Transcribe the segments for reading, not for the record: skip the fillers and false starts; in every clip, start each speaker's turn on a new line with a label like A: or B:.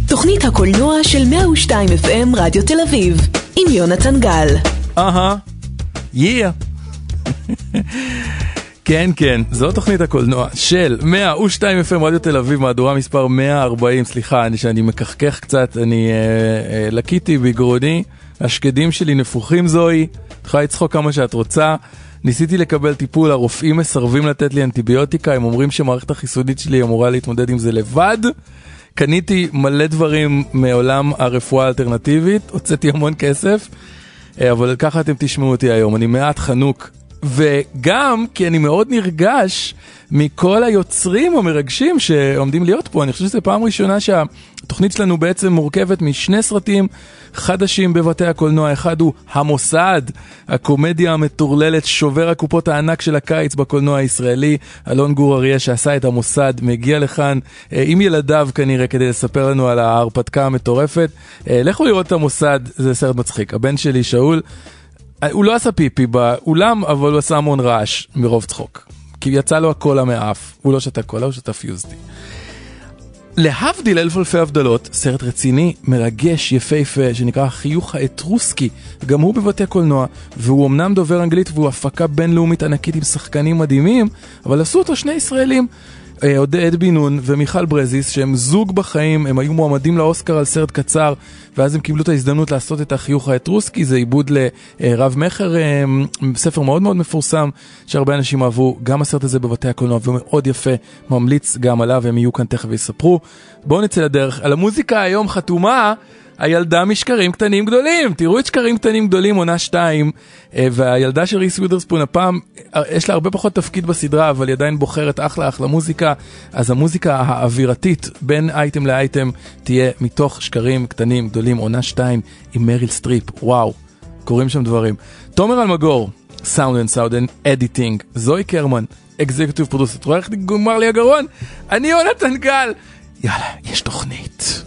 A: תוכנית הקולנוע של 102 FM רדיו תל אביב, עם יונתן גל.
B: כן, כן, זו תוכנית הקולנוע של 102 FM רדיו תל אביב, מהדורה מספר 140, סליחה, שאני מקחקח קצת, אני לקיתי בגרוני, השקדים שלי נפוחים זוהי, תוכל לצחוק כמה שאת רוצה, ניסיתי לקבל טיפול, הרופאים מסרבים לתת לי אנטיביוטיקה, הם אומרים שמערכת החיסונית שלי אמורה להתמודד עם זה לבד, קניתי מלא דברים מעולם הרפואה האלטרנטיבית, הוצאתי המון כסף, אבל ככה אתם תשמעו אותי היום, אני מעט חנוק, וגם כי אני מאוד נרגש מכל היוצרים המרגשים שעומדים להיות פה. אני חושב שזו פעם ראשונה שהתוכנית שלנו בעצם מורכבת משני סרטים חדשים בבתי הקולנוע. אחד הוא המוסד, הקומדיה המטורללת, שובר הקופות הענק של הקיץ בקולנוע הישראלי. אלון גור אריה שעשה את המוסד מגיע לכאן עם ילדיו כנראה כדי לספר לנו על ההרפתקה המטורפת. לכו לראות את המוסד, זה סרט מצחיק. הבן שלי שאול, הוא לא עשה פיפי באולם, אבל הוא עשה המון רעש מרוב צחוק. כי יצא לו הקולה מאף. הוא לא שתה קולה, הוא שתה פיוזדי. להבדיל אלף אלפי הבדלות, סרט רציני, מרגש, יפהפה, שנקרא החיוך האטרוסקי. גם הוא בבתי קולנוע, והוא אמנם דובר אנגלית, והוא הפקה בינלאומית ענקית עם שחקנים מדהימים, אבל עשו אותו שני ישראלים. עודד בן-נון ומיכל ברזיס, שהם זוג בחיים, הם היו מועמדים לאוסקר על סרט קצר, ואז הם קיבלו את ההזדמנות לעשות את החיוך האטרוסקי, זה עיבוד לרב מחר, ספר מאוד מאוד מפורסם, שהרבה אנשים אהבו, גם הסרט הזה בבתי הקולנוע, והוא מאוד יפה, ממליץ גם עליו, הם יהיו כאן תכף ויספרו. בואו נצא לדרך. על המוזיקה היום חתומה, הילדה משקרים קטנים גדולים, תראו את שקרים קטנים גדולים, עונה 2, והילדה של ריס ווית'רספון הפעם, יש לה הרבה פחות תפקיד בסדרה, אבל היא עדיין בוחרת אחלה מוזיקה, אז המוזיקה האווירתית בין אייטם לאייטם תהיה מתוך שקרים קטנים גדולים, עונה 2 עם מריל סטריפ, וואו, קוראים שם דברים. תומר אלמגור, סאונד אנד סאונד אנד אדיטינג, זוי קרמן, אקזקוטיב פרודוסר, תראה איך נגמר לי הגרון, אני יונתן גל, יאללה, יש תוכנית.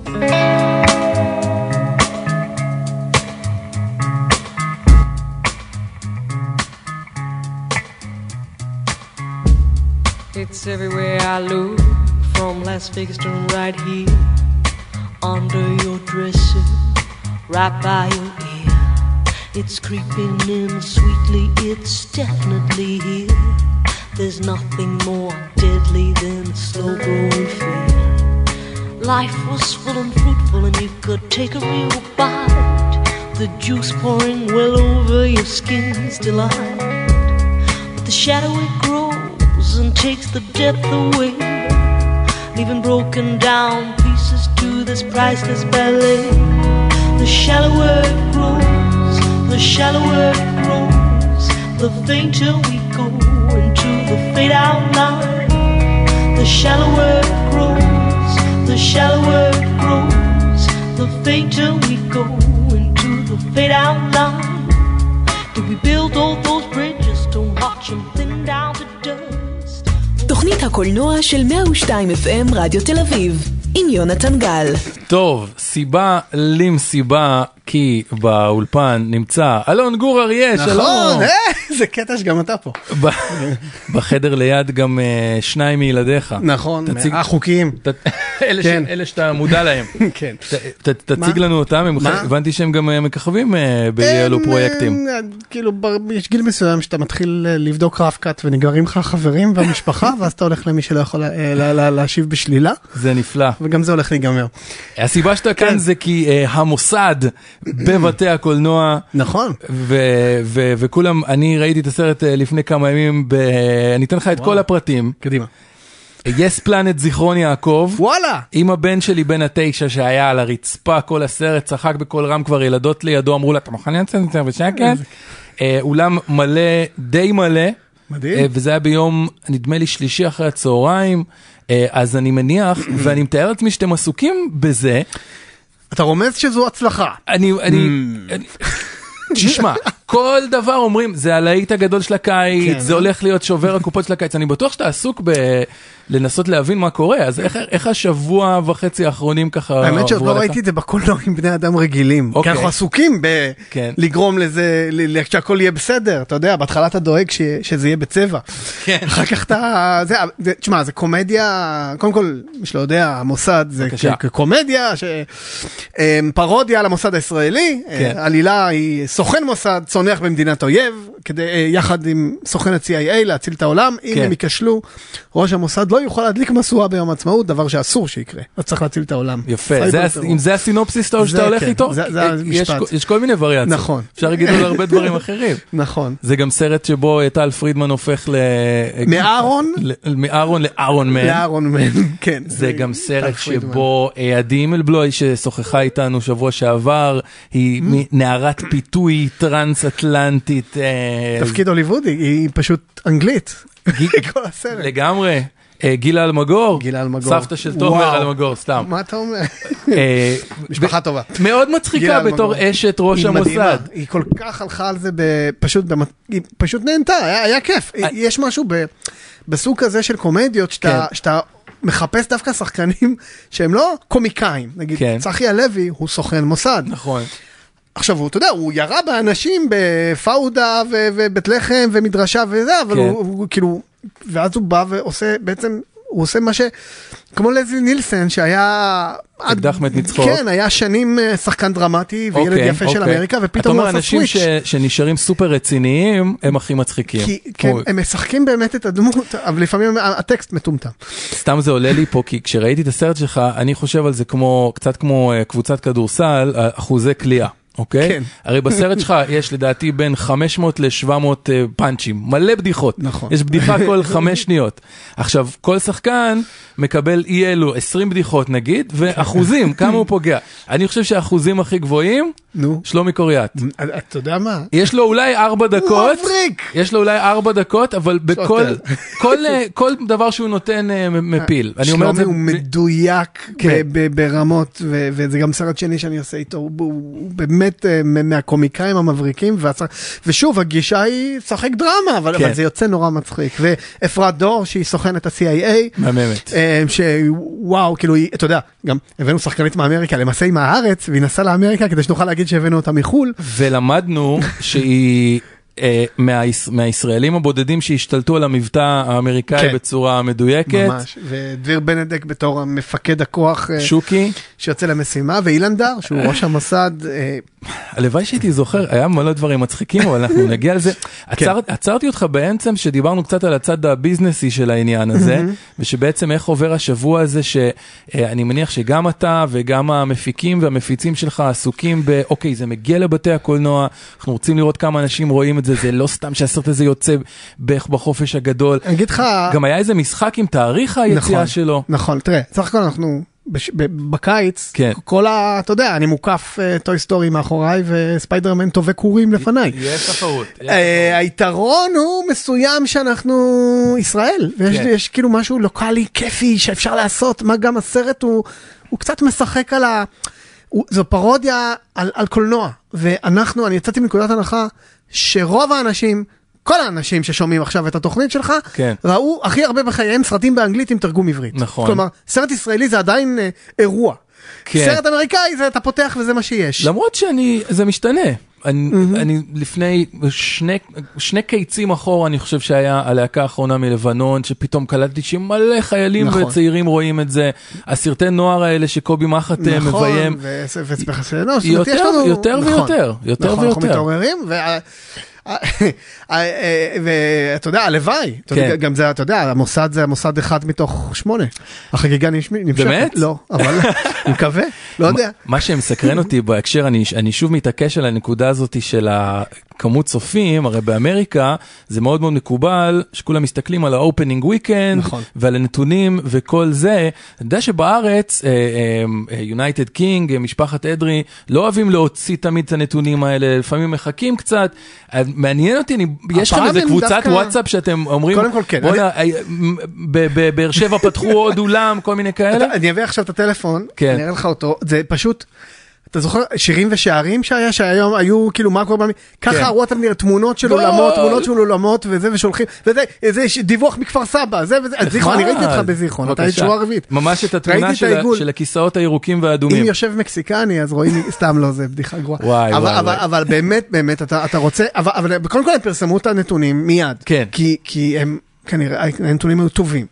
C: It's everywhere I look, from Las Vegas to right here, under your dresser, right by your ear. It's creeping in sweetly, it's definitely here. There's nothing more deadly than slow-growing fear. Life was full and fruitful and you could take a real bite. The juice pouring well over your skin's delight. But the shadow it grows and takes the depth away, leaving broken down pieces to this priceless ballet. The shallower it grows, the shallower it grows, the fainter we go into the fade out line. The shallower it grows, the shallower it grows, the fainter we go into the fade out line. Did we build all those bridges to watch them thin down to dust?
A: תוכנית הקולנוע של 102 FM רדיו תל אביב, עם יונתן גל.
B: טוב, סיבה למסיבה, כי באולפן נמצא אלון גור אריה, שלום.
D: נכון, זה קטע שגם אתה פה.
B: בחדר ליד גם שניים מילדיך.
D: נכון, החוקיים.
B: אלה שאתה מודע להם.
D: כן.
B: תציג לנו אותם, הבנתי שהם גם מככבים באלו פרויקטים.
D: כאילו, יש גיל מסוים שאתה מתחיל לבדוק רב-קאט ונגררים לך חברים והמשפחה, ואז אתה הולך למי שלא יכול להשיב בשלילה.
B: זה נפלא.
D: וגם זה הולך להיגמר.
B: הסיבה שאתה כאן זה כי המוסד בבתי הקולנוע.
D: נכון.
B: וכולם, אני ראיתי את הסרט לפני כמה ימים, אני אתן לך את כל הפרטים.
D: קדימה.
B: יס פלנט זיכרון יעקב.
D: וואלה. עם
B: הבן שלי בן 9 שהיה על הרצפה כל הסרט, צחק בכל רם, כבר ילדות לידו אמרו לה, אתה מוכן לצאת בשקט? אולם מלא, די מלא. מדהים. וזה היה ביום, נדמה לי, שלישי אחרי הצהריים. אז אני מניח, ואני מתאר לעצמי שאתם עסוקים בזה.
D: אתה רומז שזו הצלחה.
B: תשמע, כל דבר אומרים, זה הלהיט הגדול של הקיץ, זה הולך להיות שובר הקופות של הקיץ, אני בטוח שאתה עסוק לנסות להבין מה קורה, אז איך השבוע וחצי האחרונים ככה...
D: האמת שעוד לא ראיתי את זה בקולנוע עם בני אדם רגילים, כי אנחנו עסוקים לגרום לזה, שהכל יהיה בסדר, אתה יודע, בהתחלה אתה דואג שזה יהיה בצבע, אחר כך אתה... תשמע, זה קומדיה, קודם כל, מי שלא יודע, המוסד זה קומדיה, פרודיה על המוסד הישראלי, עלילה היא סוכן מוסד, צונח במדינת אויב, כדי יחד עם סוכן ה-CIA להציל את העולם, אם הם ייכשלו, ראש המוסד לא יוכל להדליק משואה ביום העצמאות, דבר שאסור שיקרה, לא צריך להציל את העולם.
B: יפה, אם זה הסינופסיס שאתה הולך איתו, יש כל מיני וריאציות.
D: נכון.
B: אפשר להגיד על הרבה דברים אחרים.
D: נכון.
B: זה גם סרט שבו טל פרידמן הופך מארון לארון מן.
D: לארון מן, כן.
B: זה גם סרט שבו עדי הימלבלוי ששוחחה איתנו שבוע שעבר, היא נערת פיתוי טרנס-אטלנטית.
D: תפקיד הוליוודי, היא פשוט אנגלית. כל הסרט.
B: לגמרי. גילה אלמגור, סבתא של תומר אלמגור, סתם.
D: מה אתה אומר? משפחה טובה.
B: מאוד מצחיקה בתור אשת ראש המוסד.
D: היא כל כך הלכה על זה, היא פשוט נהנתה, היה כיף. יש משהו בסוג כזה של קומדיות, שאתה מחפש דווקא שחקנים שהם לא קומיקאים. נגיד, צחי הלוי הוא סוכן מוסד.
B: נכון.
D: עכשיו, אתה יודע, הוא ירה באנשים בפאודה ובית לחם ומדרשה וזה, אבל הוא כאילו, ואז הוא בא ועושה, בעצם, הוא עושה מה כמו לזלי נילסן, שהיה...
B: אקדח מת מצחוק.
D: כן, היה שנים שחקן דרמטי, וילד יפה של אמריקה, ופתאום הוא עשה סוויץ'.
B: אתה אומר, אנשים שנשארים סופר רציניים, הם הכי מצחיקים.
D: כן, הם משחקים באמת את הדמות, אבל לפעמים הטקסט מטומטם.
B: סתם זה עולה לי פה, כי כשראיתי את הסרט שלך, אני חושב על זה קצת כמו קבוצת כדורסל, אחוזי קליעה. אוקיי? כן. הרי בסרט שלך יש לדעתי בין 500 ל-700 פאנצ'ים, מלא בדיחות.
D: נכון.
B: יש בדיחה כל 5 שניות. עכשיו, כל שחקן מקבל אי אלו 20 בדיחות נגיד, ואחוזים, כמה הוא פוגע. אני חושב שהאחוזים הכי גבוהים, שלומי קוריאט.
D: אתה יודע מה?
B: יש לו אולי 4 דקות. יש לו אולי 4 דקות, אבל כל דבר שהוא נותן מפיל.
D: שלומי הוא מדויק ברמות, וזה גם סרט שני שאני עושה איתו, הוא באמת מהקומיקאים המבריקים, ושוב, הגישה היא שחק דרמה, אבל זה יוצא נורא מצחיק. ואפרת דור, שהיא סוכנת ה-CIA,
B: מהממת.
D: שוואו, כאילו, אתה יודע, גם הבאנו שחקנית מאמריקה, למעשה היא מהארץ, והיא נסעה לאמריקה, כדי שנוכל להגיד שהבאנו אותה מחול.
B: ולמדנו שהיא... מהישראלים הבודדים שהשתלטו על המבטא האמריקאי בצורה מדויקת.
D: ממש, ודביר בנדק בתור המפקד הכוח
B: שוקי
D: שיוצא למשימה, ואילן דר שהוא ראש המוסד.
B: הלוואי שהייתי זוכר, היה מלא דברים מצחיקים, אבל אנחנו נגיע לזה. עצרתי אותך בעצם שדיברנו קצת על הצד הביזנסי של העניין הזה, ושבעצם איך עובר השבוע הזה, שאני מניח שגם אתה וגם המפיקים והמפיצים שלך עסוקים אוקיי, זה מגיע לבתי הקולנוע, אנחנו רוצים לראות כמה אנשים רואים את זה, זה לא סתם שהסרט הזה יוצא בחופש הגדול.
D: אני אגיד לך...
B: גם היה איזה משחק עם תאריך היציאה שלו.
D: נכון, תראה, סך הכל אנחנו... בקיץ, כל אתה יודע, אני מוקף טוי סטורי מאחוריי וספיידרמן טובה קורים לפניי.
B: יש תחרות.
D: היתרון הוא מסוים שאנחנו ישראל, ויש כאילו משהו לוקלי, כיפי, שאפשר לעשות, מה גם הסרט הוא קצת משחק על זו פרודיה על קולנוע, ואנחנו, אני יצאתי מנקודת הנחה, שרוב האנשים, כל האנשים ששומעים עכשיו את התוכנית שלך, ראו הכי הרבה בחייהם סרטים באנגלית עם תרגום עברית.
B: נכון.
D: כלומר, סרט ישראלי זה עדיין אירוע. סרט אמריקאי זה אתה פותח וזה מה שיש.
B: למרות זה משתנה. אני לפני שני קיצים אחורה, אני חושב שהיה הלהקה האחרונה מלבנון, שפתאום קלטתי שמלא חיילים וצעירים רואים את זה. הסרטי נוער האלה שקובי מחט מביים. יותר ויותר.
D: אנחנו מתעוררים ואתה יודע, הלוואי, גם זה, אתה יודע, המוסד זה המוסד 1 מתוך 8. החגיגה נמשכת.
B: באמת?
D: לא, אבל אני מקווה, לא יודע.
B: מה שמסקרן אותי בהקשר, אני שוב מתעקש על הנקודה הזאת של כמות צופים, הרי באמריקה זה מאוד מאוד מקובל, שכולם מסתכלים על האופנינג וויקנד, ועל הנתונים וכל זה. אני יודע שבארץ, יונייטד קינג, משפחת אדרי, לא אוהבים להוציא תמיד את הנתונים האלה, לפעמים מחכים קצת. מעניין אותי, יש לכם איזה קבוצת וואטסאפ שאתם אומרים,
D: קודם כל כן.
B: בבאר שבע פתחו עוד אולם, כל מיני כאלה?
D: אני אביא עכשיו את הטלפון, אני אראה לך אותו, זה פשוט... אתה זוכר שירים ושערים שהיום היו כאילו מה קורה ככה וואטסאפ נראה תמונות של עולמות וזה ושולחים וזה דיווח מכפר סבא זה וזה זיכרון, אני ראיתי אותך בזיכרון, אתה היית שורה רביעית,
B: ממש את התמונה של הכיסאות הירוקים והאדומים.
D: אם יושב מקסיקני אז רואים סתם לא, זה בדיחה גרועה, אבל באמת אתה רוצה, אבל קודם כל הם פרסמו את הנתונים מיד, כי הם כנראה הנתונים היו טובים.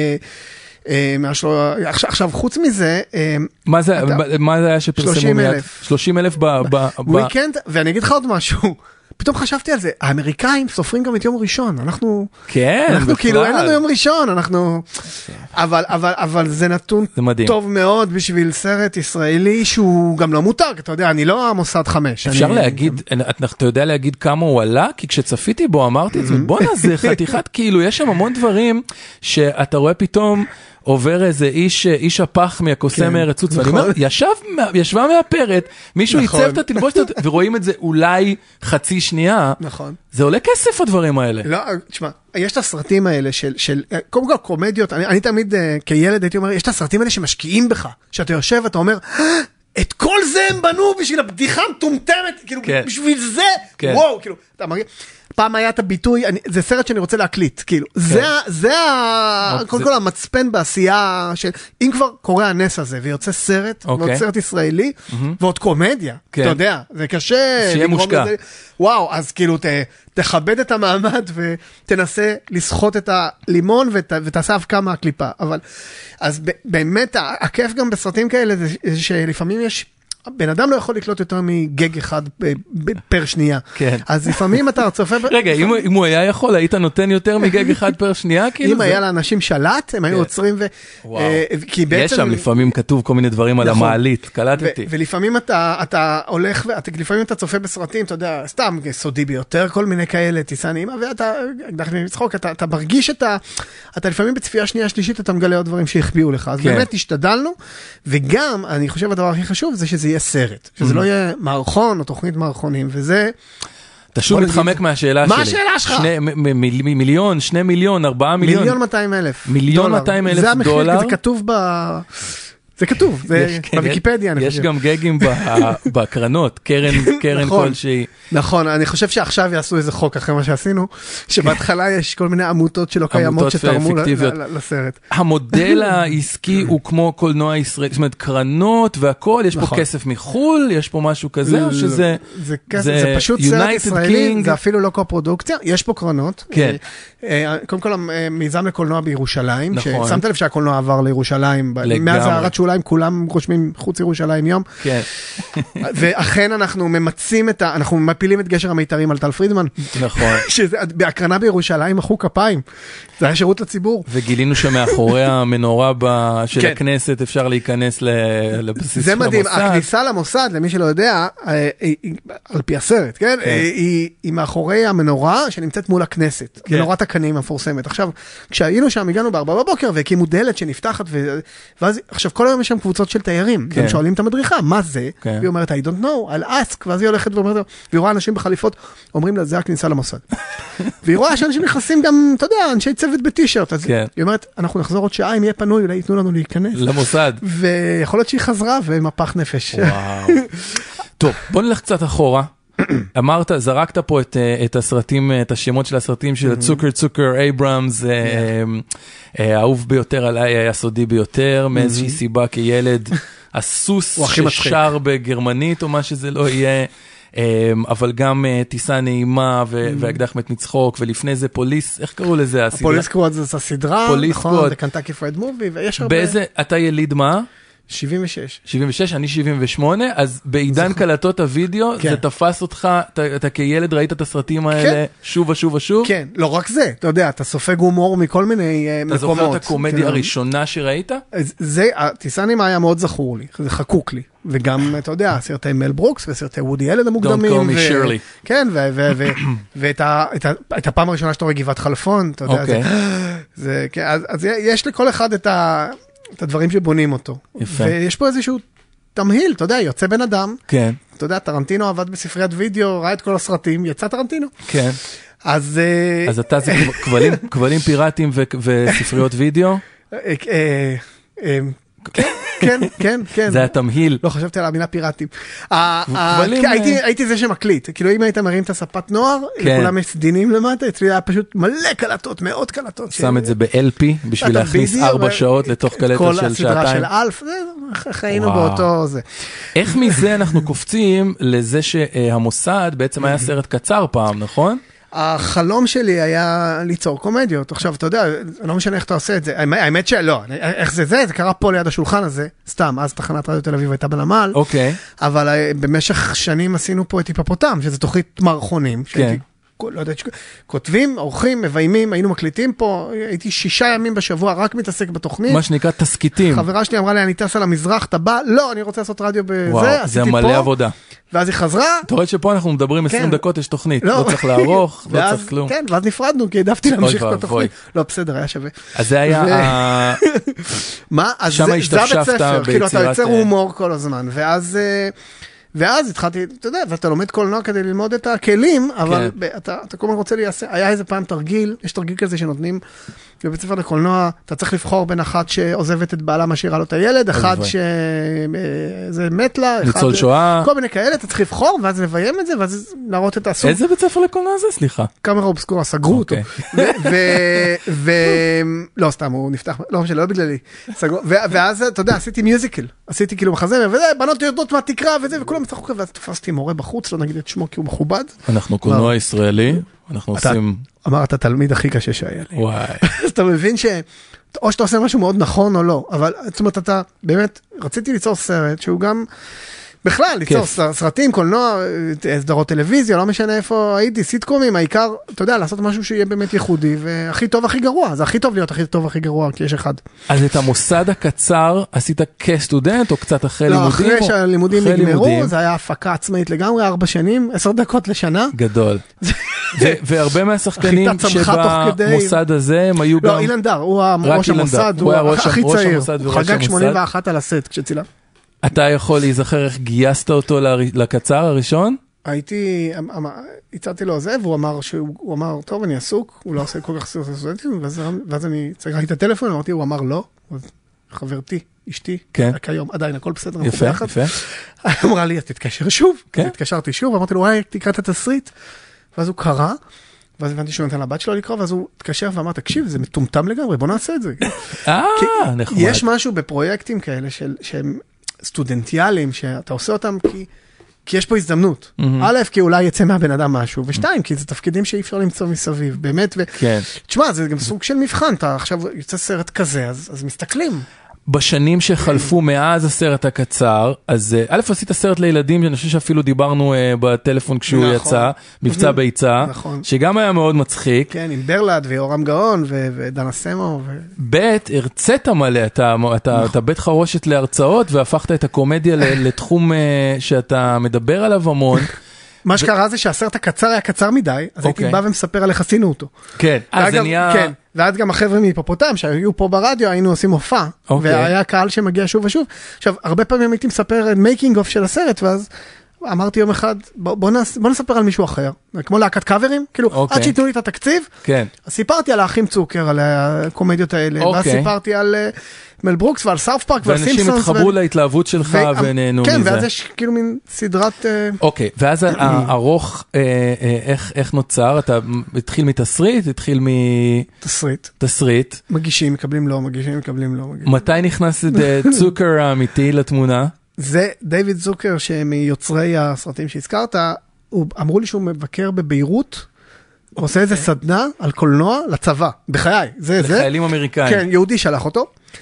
D: עכשיו חוץ מזה,
B: מה זה היה שפרסמו מיד? 30,000
D: וויקנד, ואני אגיד לך עוד משהו, פתאום חשבתי על זה, האמריקאים סופרים גם את יום ראשון, אנחנו כאילו אין לנו יום ראשון, אבל זה נתון טוב מאוד בשביל סרט ישראלי שהוא גם לא מותג, אתה יודע, אני לא המוסד 5.
B: אפשר להגיד, אתה יודע להגיד כמה הוא עלה? כי כשצפיתי בו אמרתי, בוא נעשה חתיכת, כאילו יש שם המון דברים שאתה רואה פתאום, עובר איזה איש הפח מהקוסם מארץ עוץ, ואני אומר, ישבה מהפרת, מישהו ייצב את התלבושת, ורואים את זה אולי חצי שנייה, זה עולה כסף הדברים האלה.
D: לא, תשמע, יש את הסרטים האלה של, קודם כל קומדיות, אני תמיד כילד הייתי אומר, יש את הסרטים האלה שמשקיעים בך, שאתה יושב ואתה אומר, את כל זה הם בנו בשביל הבדיחה מטומטמת, כאילו, בשביל זה, וואו, כאילו, אתה מרגיש, פעם היה את הביטוי, זה סרט שאני רוצה להקליט, כאילו, זה קודם כל המצפן בעשייה, אם כבר קורה הנס הזה, ויוצא סרט, ועוד סרט ישראלי, ועוד קומדיה, אתה יודע, זה קשה,
B: שיהיה מושקע.
D: וואו, אז כאילו, תכבד את המעמד, ותנסה לסחוט את הלימון, ותעשה כמה הקליפה, אבל, אז באמת, הכיף גם בסרטים כאלה, זה שלפעמים יש, בן אדם לא יכול לקלוט יותר מגג אחד פר שנייה. אז לפעמים אתה צופה...
B: רגע, אם הוא היה יכול, היית נותן יותר מגג אחד פר שנייה?
D: אם היה לאנשים שלט, הם היו עוצרים ו...
B: יש שם לפעמים כתוב כל מיני דברים על המעלית, קלטתי.
D: ולפעמים אתה הולך, לפעמים אתה צופה בסרטים, אתה יודע, סתם סודי ביותר, כל מיני כאלה, טיסה נעימה, ואתה, מצחוק, אתה מרגיש אתה לפעמים בצפייה שנייה שלישית, אתה מגלה עוד דברים שהחביאו לך. אז באמת השתדלנו, וגם, אני חושב הדבר הכי חשוב, זה שזה יהיה סרט, שזה לא יהיה מערכון או תוכנית מערכונים, וזה...
B: אתה שוב מתחמק מהשאלה שלי.
D: מה השאלה שלך?
B: מיליון, 2 מיליון, 4 מיליון.
D: 1,200,000 דולר. זה כתוב זה כתוב, זה בוויקיפדיה.
B: יש גם גגים בקרנות, קרן כלשהי.
D: נכון, אני חושב שעכשיו יעשו איזה חוק אחרי מה שעשינו, שבהתחלה יש כל מיני עמותות שלא קיימות שתרמו לסרט.
B: המודל העסקי הוא כמו קולנוע ישראלי, זאת אומרת קרנות והכל, יש פה כסף מחול, יש פה משהו כזה, או שזה...
D: זה פשוט סרט ישראלי, זה אפילו לא קופרודוקציה, יש פה קרנות. קודם כל מיזם לקולנוע בירושלים, ששמת לב שהקולנוע עבר לירושלים, מאז הערת שוליים, כולם רושמים חוץ ירושלים יום.
B: כן.
D: ואכן אנחנו ממצים אנחנו מפילים את גשר המיתרים על טל פרידמן.
B: נכון.
D: בהקרנה בירושלים מחאו כפיים. זה היה שירות לציבור.
B: וגילינו שמאחורי המנורה של הכנסת אפשר להיכנס לבסיס של המוסד.
D: זה מדהים. הכניסה למוסד, למי שלא יודע, על פי הסרט, כן? היא מאחורי המנורה שנמצאת מול הכנסת. מנורת הקנים המפורסמת. עכשיו, כשהיינו שם, הגענו ב4 בבוקר והקימו דלת שנפתחת, ואז עכשיו כל היום יש שם קבוצות של תיירים, והם שואלים את המדריכה, מה זה? והיא אומרת, I don't know, I'll ask, ואז היא הולכת ואומרת, והיא רואה אנשים בחליפות, אומרים לה, זה הכניסה למוסד. והיא רואה שאנשים נכנסים גם, אתה יודע, אנשי צוות בטישרט, אז היא אומרת, אנחנו נחזור עוד שעה, אם יהיה פנוי, אולי ייתנו לנו להיכנס.
B: למוסד.
D: ויכול להיות שהיא חזרה, ומפח נפש.
B: וואו. טוב, בוא נלך קצת אחורה. אמרת, זרקת פה את הסרטים, את השמות של הסרטים של צוקר, אייברמס, האהוב ביותר עליי, היה סודי ביותר, מאיזושהי סיבה כילד, הסוס ששר בגרמנית או מה שזה לא יהיה, אבל גם טיסה נעימה והאקדח מת מצחוק, ולפני זה פוליס, איך קראו לזה?
D: פוליס קוואד זה הסדרה, נכון, זה קנטקי פרייד מובי, ויש הרבה...
B: אתה יליד מה?
D: 76.
B: 76, אני 78, אז בעידן קלטות הוידאו, זה תפס אותך, אתה כילד ראית את הסרטים האלה שוב ושוב ושוב?
D: כן, לא רק זה, אתה יודע, אתה סופג הומור מכל מיני מקומות.
B: אתה זוכר את הקומדיה הראשונה שראית?
D: זה, טיסה נעימה היה מאוד זכור לי, זה חקוק לי, וגם, אתה יודע, סרטי מל ברוקס וסרטי וודי אלן המוקדמים.
B: Don't call me Shirley.
D: כן, ואת הפעם הראשונה שאתה רואה גבעת חלפון, אתה יודע, אז יש לכל אחד את הדברים שבונים אותו. יפה. ויש פה איזשהו תמהיל, אתה יודע, יוצא בן אדם.
B: כן.
D: אתה יודע, טרנטינו עבד בספריית וידאו, ראה את כל הסרטים, יצא טרנטינו.
B: כן.
D: אז
B: אתה זה כבלים פיראטיים וספריות וידאו?
D: כן, כן, כן.
B: זה התמהיל.
D: לא, חשבתי על המילה פיראטים. הייתי זה שמקליט, כאילו אם היית מרים את הספת נוער, לכולם יש סדינים למטה, אצלי היה פשוט מלא קלטות, מאות קלטות.
B: שם את זה ב-LP, בשביל להכניס 4 שעות לתוך קלטה של שעתיים.
D: כל הסדרה של אלף, חיינו באותו זה.
B: איך מזה אנחנו קופצים לזה שהמוסד בעצם היה סרט קצר פעם, נכון?
D: החלום שלי היה ליצור קומדיות. עכשיו, אתה יודע, לא משנה איך אתה עושה את זה. האמת שלא, איך זה קרה פה ליד השולחן הזה, סתם, אז תחנת רדיו תל אביב הייתה בנמל.
B: אוקיי.
D: אבל במשך שנים עשינו פה את היפופוטם, שזה תוכנית מערכונים.
B: כן.
D: לא יודעת, כותבים, עורכים, מביימים, היינו מקליטים פה, הייתי 6 ימים בשבוע רק מתעסק בתוכנית.
B: מה שנקרא תסקיטים.
D: חברה שלי אמרה לי, אני טס על המזרח, אתה בא? לא, אני רוצה לעשות רדיו בזה,
B: וואו, זה מלא עבודה.
D: ואז היא חזרה.
B: אתה רואה שפה אנחנו מדברים 20 דקות, יש תוכנית, לא צריך לערוך, לא צריך כלום.
D: כן, ואז נפרדנו, כי העדפתי להמשיך את התוכנית. לא, בסדר, היה שווה.
B: אז זה היה...
D: מה?
B: שם השתפשפת ביצירת...
D: כאילו, אתה יוצר הומור כל הזמן, ואז התחלתי, אתה יודע, ואתה לומד קולנוע כדי ללמוד את הכלים, אבל אתה כל הזמן רוצה ליישם. היה איזה פעם תרגיל, יש תרגיל כזה שנותנים בבית ספר לקולנוע, אתה צריך לבחור בין אחת שעוזבת את בעלה, משאירה לו את הילד, אחת שזה מת לה,
B: ניצול שואה,
D: כל מיני כאלה, אתה צריך לבחור, ואז לביים את זה, ואז להראות את הסוג.
B: איזה בית ספר לקולנוע זה? סליחה.
D: קאמרה אובסקורה, סגרו אותו. לא, סתם, הוא נפתח, לא בגללי. ואז, אתה יודע, עשיתי מיוזיקל, עשיתי כאילו מחזמר, וזה, בנות יודעות מה תקרא וזה, וכולם מצחקו, ואז תפסתי מורה בחוץ, לא נגיד את שמו, כי הוא מכובד.
B: אנחנו קולנוע ישראלי, אנחנו עושים...
D: אמרת, התלמיד הכי קשה שהיה לי.
B: וואי.
D: אז אתה מבין או שאתה עושה משהו מאוד נכון או לא, אבל זאת אומרת, אתה באמת, רציתי ליצור סרט שהוא גם, בכלל, ליצור סרטים, קולנוע, סדרות טלוויזיה, לא משנה איפה הייתי, סיטקומים, העיקר, אתה יודע, לעשות משהו שיהיה באמת ייחודי, והכי טוב, הכי גרוע, זה הכי טוב להיות הכי טוב, הכי גרוע, כי יש אחד.
B: אז את המוסד הקצר עשית כסטודנט, או קצת אחרי לימודים?
D: לא, אחרי שהלימודים נגמרו, זה היה הפקה עצמאית לגמרי, 4 שנים, 10 דקות לשנה.
B: גדול. והרבה מהשחקנים שבמוסד הזה, הם היו גם...
D: לא, אילן דר, הוא ראש המוסד, הוא הכי צעיר, הוא חגג 81 על הסט כשצילה.
B: אתה יכול להיזכר איך גייסת אותו לקצר הראשון?
D: הצעתי לו זה, והוא אמר, טוב, אני עסוק, הוא לא עושה כל כך סטודנטים, ואז אני צגרתי את הטלפון, אמרתי, הוא אמר לא, חברתי, אשתי, כיום, עדיין, הכל בסדר,
B: יפה, יפה.
D: אמרה לי, אז תתקשר שוב, התקשרתי שוב, אמרתי לו, וואי, תקרא את התסריט, ואז הוא קרא, ואז הבנתי שהוא נתן לבת שלו לקרוא, ואז הוא התקשר ואמר, תקשיב, זה מטומטם לגמרי, בוא נעשה את זה.
B: נחמד.
D: יש משהו בפרויקטים כאלה שהם סטודנטיאליים, שאתה עושה אותם כי יש פה הזדמנות. א', כי אולי יצא מהבן אדם משהו, ושתיים, כי זה תפקידים שאי אפשר למצוא מסביב, באמת. תשמע, זה גם סוג של מבחן, אתה עכשיו יוצא סרט כזה, אז מסתכלים.
B: בשנים שחלפו מאז הסרט הקצר, אז א' עשית סרט לילדים, שאני חושב שאפילו דיברנו בטלפון כשהוא יצא, מבצע ביצה, שגם היה מאוד מצחיק.
D: כן, עם ברלד ויורם גאון ודנה סמו.
B: ב' הרצית מלא, אתה בית חרושת להרצאות, והפכת את הקומדיה לתחום שאתה מדבר עליו המון.
D: מה שקרה זה שהסרט הקצר היה קצר מדי, אז הייתי בא ומספר על איך עשינו אותו.
B: כן, אז זה נהיה...
D: כן, ואז גם החבר'ה מהיפופוטם, שהיו פה ברדיו, היינו עושים הופעה, והיה קהל שמגיע שוב ושוב. עכשיו, הרבה פעמים הייתי מספר מייקינג אוף של הסרט, ואז אמרתי יום אחד, בוא נספר על מישהו אחר, כמו להקת קאברים, כאילו, עד שיתנו לי את התקציב, אז סיפרתי על האחים צוקר, על הקומדיות האלה, ואז סיפרתי על מל ברוקס ועל סאוף פארק ועל סימפסונס.
B: ואנשים התחברו להתלהבות שלך ונהנו מזה.
D: כן, ואז יש כאילו מין סדרת...
B: אוקיי, ואז הארוך, איך נוצר? אתה התחיל מתסריט? התחיל מ... תסריט.
D: מגישים, מקבלים לא, מגישים, מקבלים לא.
B: מתי נכנס את צוקר האמיתי לתמונה?
D: זה דיוויד צוקר, שמיוצרי הסרטים שהזכרת, אמרו לי שהוא מבקר בביירות, הוא עושה איזה סדנה על קולנוע לצבא, בחיי.
B: לחיילים אמריקאים.
D: כן, יהודי שלח אותו,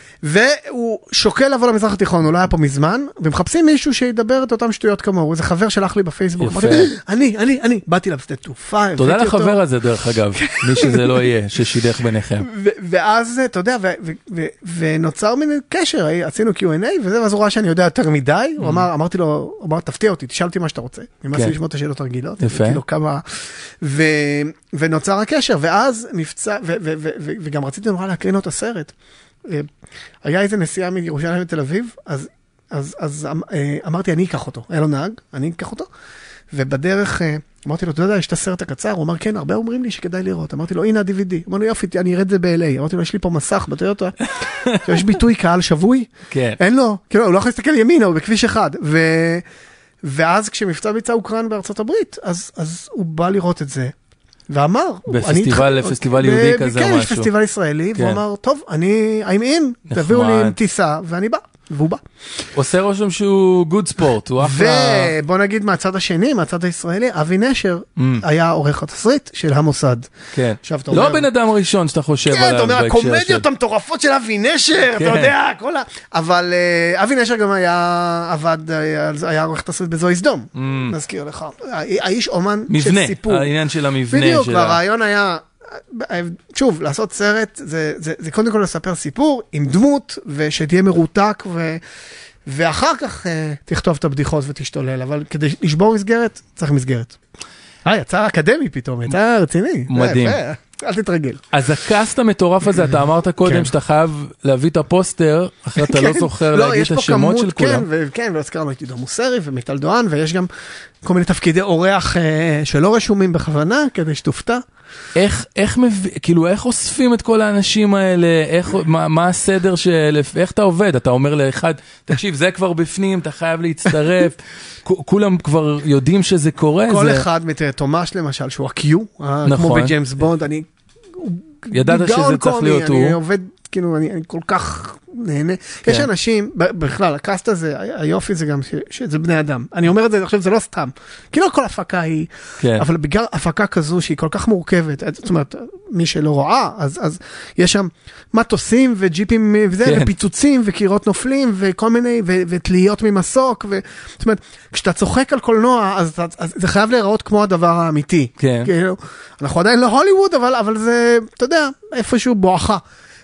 D: והוא שוקל לבוא למזרח התיכון, הוא לא היה פה מזמן, ומחפשים מישהו שידבר את אותם שטויות כמוהו, איזה חבר שלח לי בפייסבוק, אמרתי, אני, באתי לבשדה תעופה,
B: תודה לחבר הזה דרך אגב, מי שזה לא יהיה, ששידך ביניכם.
D: ואז, אתה יודע, ונוצר מן קשר, עשינו Q&A, ואז הוא ראה שאני יודע יותר מדי, הוא אמרתי לו, תפתיע אותי, תשאל אותי מה שאתה רוצה, נמאס לי לשמוע את השאלות הרגילות, ונוצר הקשר, ואז מבצע, וגם רציתי נורא להקרין את הסרט, היה איזה נסיעה מירושלים לתל אביב, אז אמרתי, אני אקח אותו, היה לו נהג, אני אקח אותו, ובדרך, אמרתי לו, אתה יודע, יש את הסרט הקצר, הוא אמר, כן, הרבה אומרים לי שכדאי לראות. אמרתי לו, הנה ה-DVD. אמר לו, יופי, אני אראה את זה ב-LA. אמרתי לו, יש לי פה מסך, בטויוטה. יש ביטוי קהל שבוי?
B: כן.
D: אין לו, כאילו, הוא לא יכול להסתכל ימינה, הוא בכביש אחד. ואז כשמבצע ביצע אוקראינה בארצות הברית, אז הוא בא לראות את זה. ואמר,
B: פסטיבל יהודי כזה משהו.
D: כן, יש פסטיבל ישראלי, והוא אמר, טוב, I'm in, תביאו לי עם טיסה, ואני בא. והוא בא.
B: עושה רושם שהוא גוד ספורט, הוא אחלה...
D: ובוא נגיד מהצד השני, מהצד הישראלי, אבי נשר היה עורך התסריט של המוסד.
B: כן. לא בן אדם ראשון שאתה חושב עליו.
D: כן, אתה אומר, הקומדיות המטורפות של אבי נשר, אתה יודע, כל ה... אבל אבי נשר גם היה עורך תסריט בזוהי סדום, נזכיר לך. האיש אומן של סיפור.
B: מבנה, העניין של המבנה.
D: בדיוק, והרעיון היה... שוב, לעשות סרט, זה קודם כל לספר סיפור עם דמות, ושתהיה מרותק, ואחר כך תכתוב את הבדיחות ותשתולל, אבל כדי לשבור מסגרת, צריך מסגרת. יצא אקדמי פתאום, יצא רציני.
B: מדהים.
D: אל תתרגל.
B: אז הקאסט המטורף הזה, אתה אמרת קודם שאתה חייב להביא את הפוסטר, אחרי אתה לא זוכר להגיד את השמות של כולם.
D: כן, והזכרנו את עידו מוסרי ומיטל דואן, ויש גם כל מיני תפקידי אורח שלא רשומים בכוונה, כדי שתופתע.
B: איך אוספים את כל האנשים האלה, מה הסדר איך אתה עובד? אתה אומר לאחד, תקשיב, זה כבר בפנים, אתה חייב להצטרף, כולם כבר יודעים שזה קורה.
D: כל אחד, תומש למשל, שהוא ה-Q, כמו בג'יימס בונד,
B: ידעת שזה צריך להיות הוא.
D: אני עובד, כאילו, אני כל כך נהנה. יש אנשים, בכלל, הקאסט הזה, היופי זה גם שזה בני אדם. אני אומר את זה, אני חושב, זה לא סתם. כי לא כל הפקה היא, אבל בגלל הפקה כזו שהיא כל כך מורכבת, זאת אומרת, מי שלא רואה, אז יש שם מטוסים וג'יפים וזה, ופיצוצים וקירות נופלים וכל מיני, ותליות ממסוק, זאת אומרת, כשאתה צוחק על קולנוע, אז זה חייב להיראות כמו הדבר האמיתי. אנחנו עדיין לא הוליווד, אבל זה, אתה יודע, איפשהו בואכה.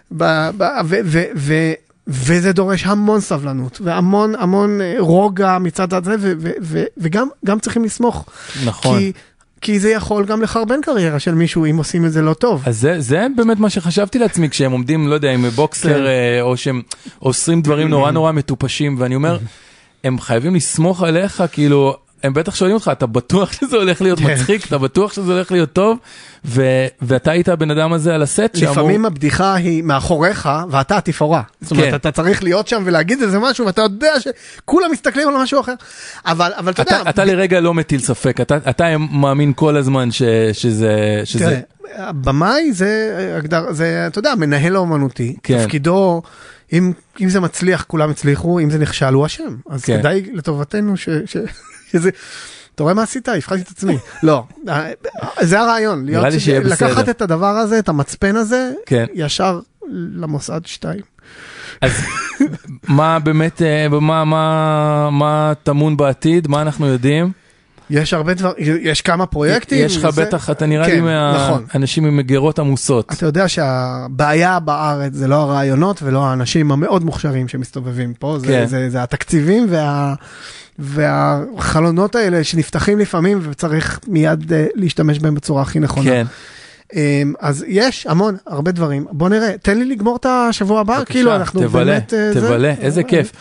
D: וזה דורש המון סבלנות, והמון רוגע מצד הזה, וגם צריכים לסמוך.
B: נכון.
D: כי זה יכול גם לחרבן קריירה של מישהו, אם עושים את זה לא טוב.
B: אז זה באמת מה שחשבתי לעצמי, כשהם עומדים, לא יודע, עם בוקסר, או שהם עושים דברים נורא נורא מטופשים, ואני אומר, הם חייבים לסמוך עליך, כאילו... הם בטח שואלים אותך, אתה בטוח שזה הולך להיות מצחיק, אתה בטוח שזה הולך להיות טוב, ואתה היית הבן אדם הזה על הסט שאמור... לפעמים
D: הבדיחה היא מאחוריך, ואתה התפאורה. זאת אומרת, אתה צריך להיות שם ולהגיד איזה משהו, ואתה יודע שכולם מסתכלים על משהו אחר. אבל אתה יודע...
B: אתה לרגע לא מטיל ספק, אתה מאמין כל הזמן שזה...
D: תראה, במאי זה, אתה יודע, מנהל האומנותי, תפקידו... אם זה מצליח, כולם הצליחו, אם זה נכשל, הוא אשם. אז כדאי לטובתנו שזה... אתה רואה מה עשית? הפחדתי את עצמי. לא, זה הרעיון. לקחת את הדבר הזה, את המצפן הזה, ישר למוסד 2.
B: אז מה באמת, מה תמון בעתיד? מה אנחנו יודעים?
D: יש הרבה דבר, יש כמה פרויקטים.
B: יש לך בטח, אתה נראה לי מהאנשים עם מגירות עמוסות.
D: אתה יודע שהבעיה בארץ זה לא הרעיונות ולא האנשים המאוד מוכשרים שמסתובבים פה, זה התקציבים והחלונות האלה שנפתחים לפעמים וצריך מיד להשתמש בהם בצורה הכי נכונה. כן. אז יש המון, הרבה דברים. בוא נראה, תן לי לגמור את השבוע הבא, כאילו אנחנו באמת...
B: תבלה, איזה כיף.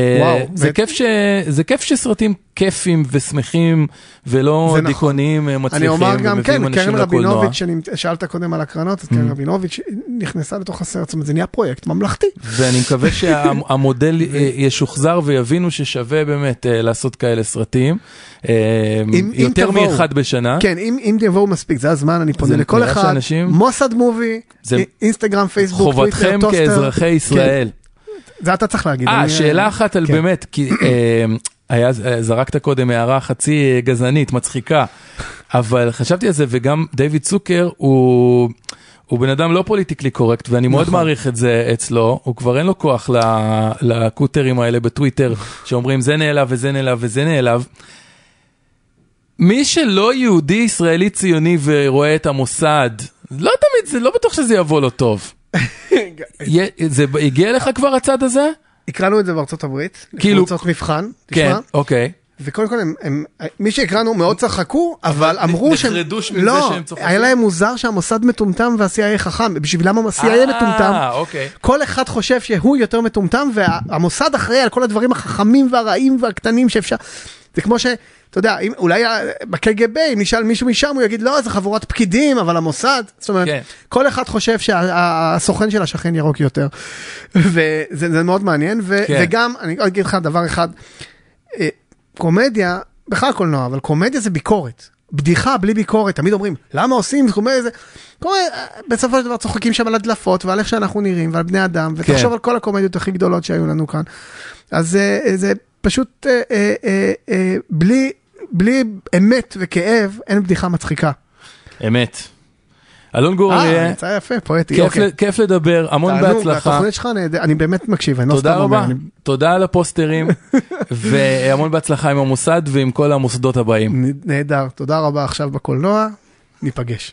B: זה כיף שסרטים כיפים ושמחים, ולא דיכאונים מצליחים.
D: אני אומר גם כן, קרן רבינוביץ', שאלת קודם על הקרנות, אז קרן רבינוביץ' נכנסה לתוך הסרט, זאת אומרת, זה נהיה פרויקט ממלכתי.
B: ואני מקווה שהמודל ישוחזר ויבינו ששווה באמת לעשות כאלה סרטים. יותר מאחד בשנה.
D: כן, אם תבואו מספיק, זה הזמן, אני פונה לכל אחד, מוסד מובי, אינסטגרם, פייסבוק, טוויטר,
B: חובתכם כאזרחי ישראל.
D: זה אתה צריך להגיד.
B: שאלה אחת על באמת, כי זרקת קודם הערה חצי גזענית, מצחיקה, אבל חשבתי על זה, וגם דיוויד צוקר הוא בן אדם לא פוליטיקלי קורקט, ואני מאוד מעריך את זה אצלו, הוא כבר אין לו כוח לקוטרים האלה בטוויטר, שאומרים זה נעלב וזה נעלב וזה נעלב. מי שלא יהודי, ישראלי, ציוני ורואה את המוסד, לא תמיד, זה לא בטוח שזה יבוא לו טוב. זה הגיע לך כבר הצד הזה?
D: הקראנו את זה בארצות הברית, קבוצות מבחן,
B: כן, אוקיי.
D: וקודם כל, מי שהקראנו מאוד צחקו, אבל אמרו שהם... לא, היה להם מוזר שהמוסד מטומטם וה-CIA חכם, בשבילם ה-CIA מטומטם. כל אחד חושב שהוא יותר מטומטם, והמוסד אחראי על כל הדברים החכמים והרעים והקטנים שאפשר... זה כמו אתה יודע, אולי בקג"ב, אם נשאל מישהו משם, הוא יגיד, לא, זה חבורת פקידים, אבל המוסד, זאת אומרת, כל אחד חושב שהסוכן של השכן ירוק יותר. וזה מאוד מעניין, וגם, אני אגיד לך דבר אחד, קומדיה, בכלל קולנוע, אבל קומדיה זה ביקורת. בדיחה בלי ביקורת, תמיד אומרים, למה עושים? בסופו של דבר צוחקים שם על הדלפות, ועל איך שאנחנו נראים, ועל בני אדם, ותחשוב על כל הקומדיות הכי גדולות שהיו לנו כאן. אז זה פשוט בלי אמת וכאב, אין בדיחה מצחיקה.
B: אמת. אלון גורליה.
D: יצא יפה, פואטי.
B: כיף לדבר, המון בהצלחה.
D: התוכנית שלך נהדר, אני באמת מקשיב, אני לא
B: תודה
D: סתם
B: רבה,
D: אומר.
B: תודה על הפוסטרים, והמון בהצלחה עם המוסד ועם כל המוסדות הבאים.
D: נהדר, תודה רבה עכשיו בקולנוע, ניפגש.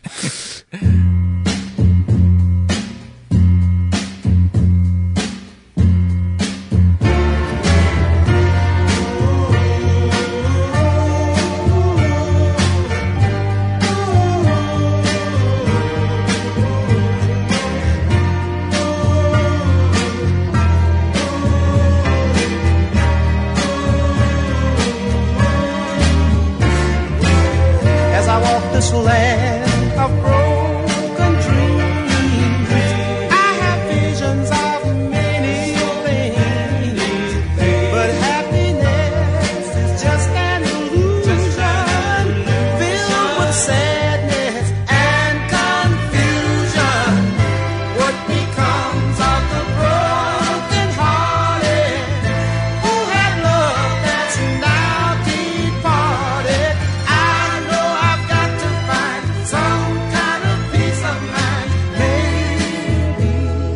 E: This land of broken dreams, I have visions of many things, but happiness is just an illusion, filled with sadness and confusion. What becomes of the broken hearted who have love that's now departed? I know I've got to find some kind of peace of mind, maybe.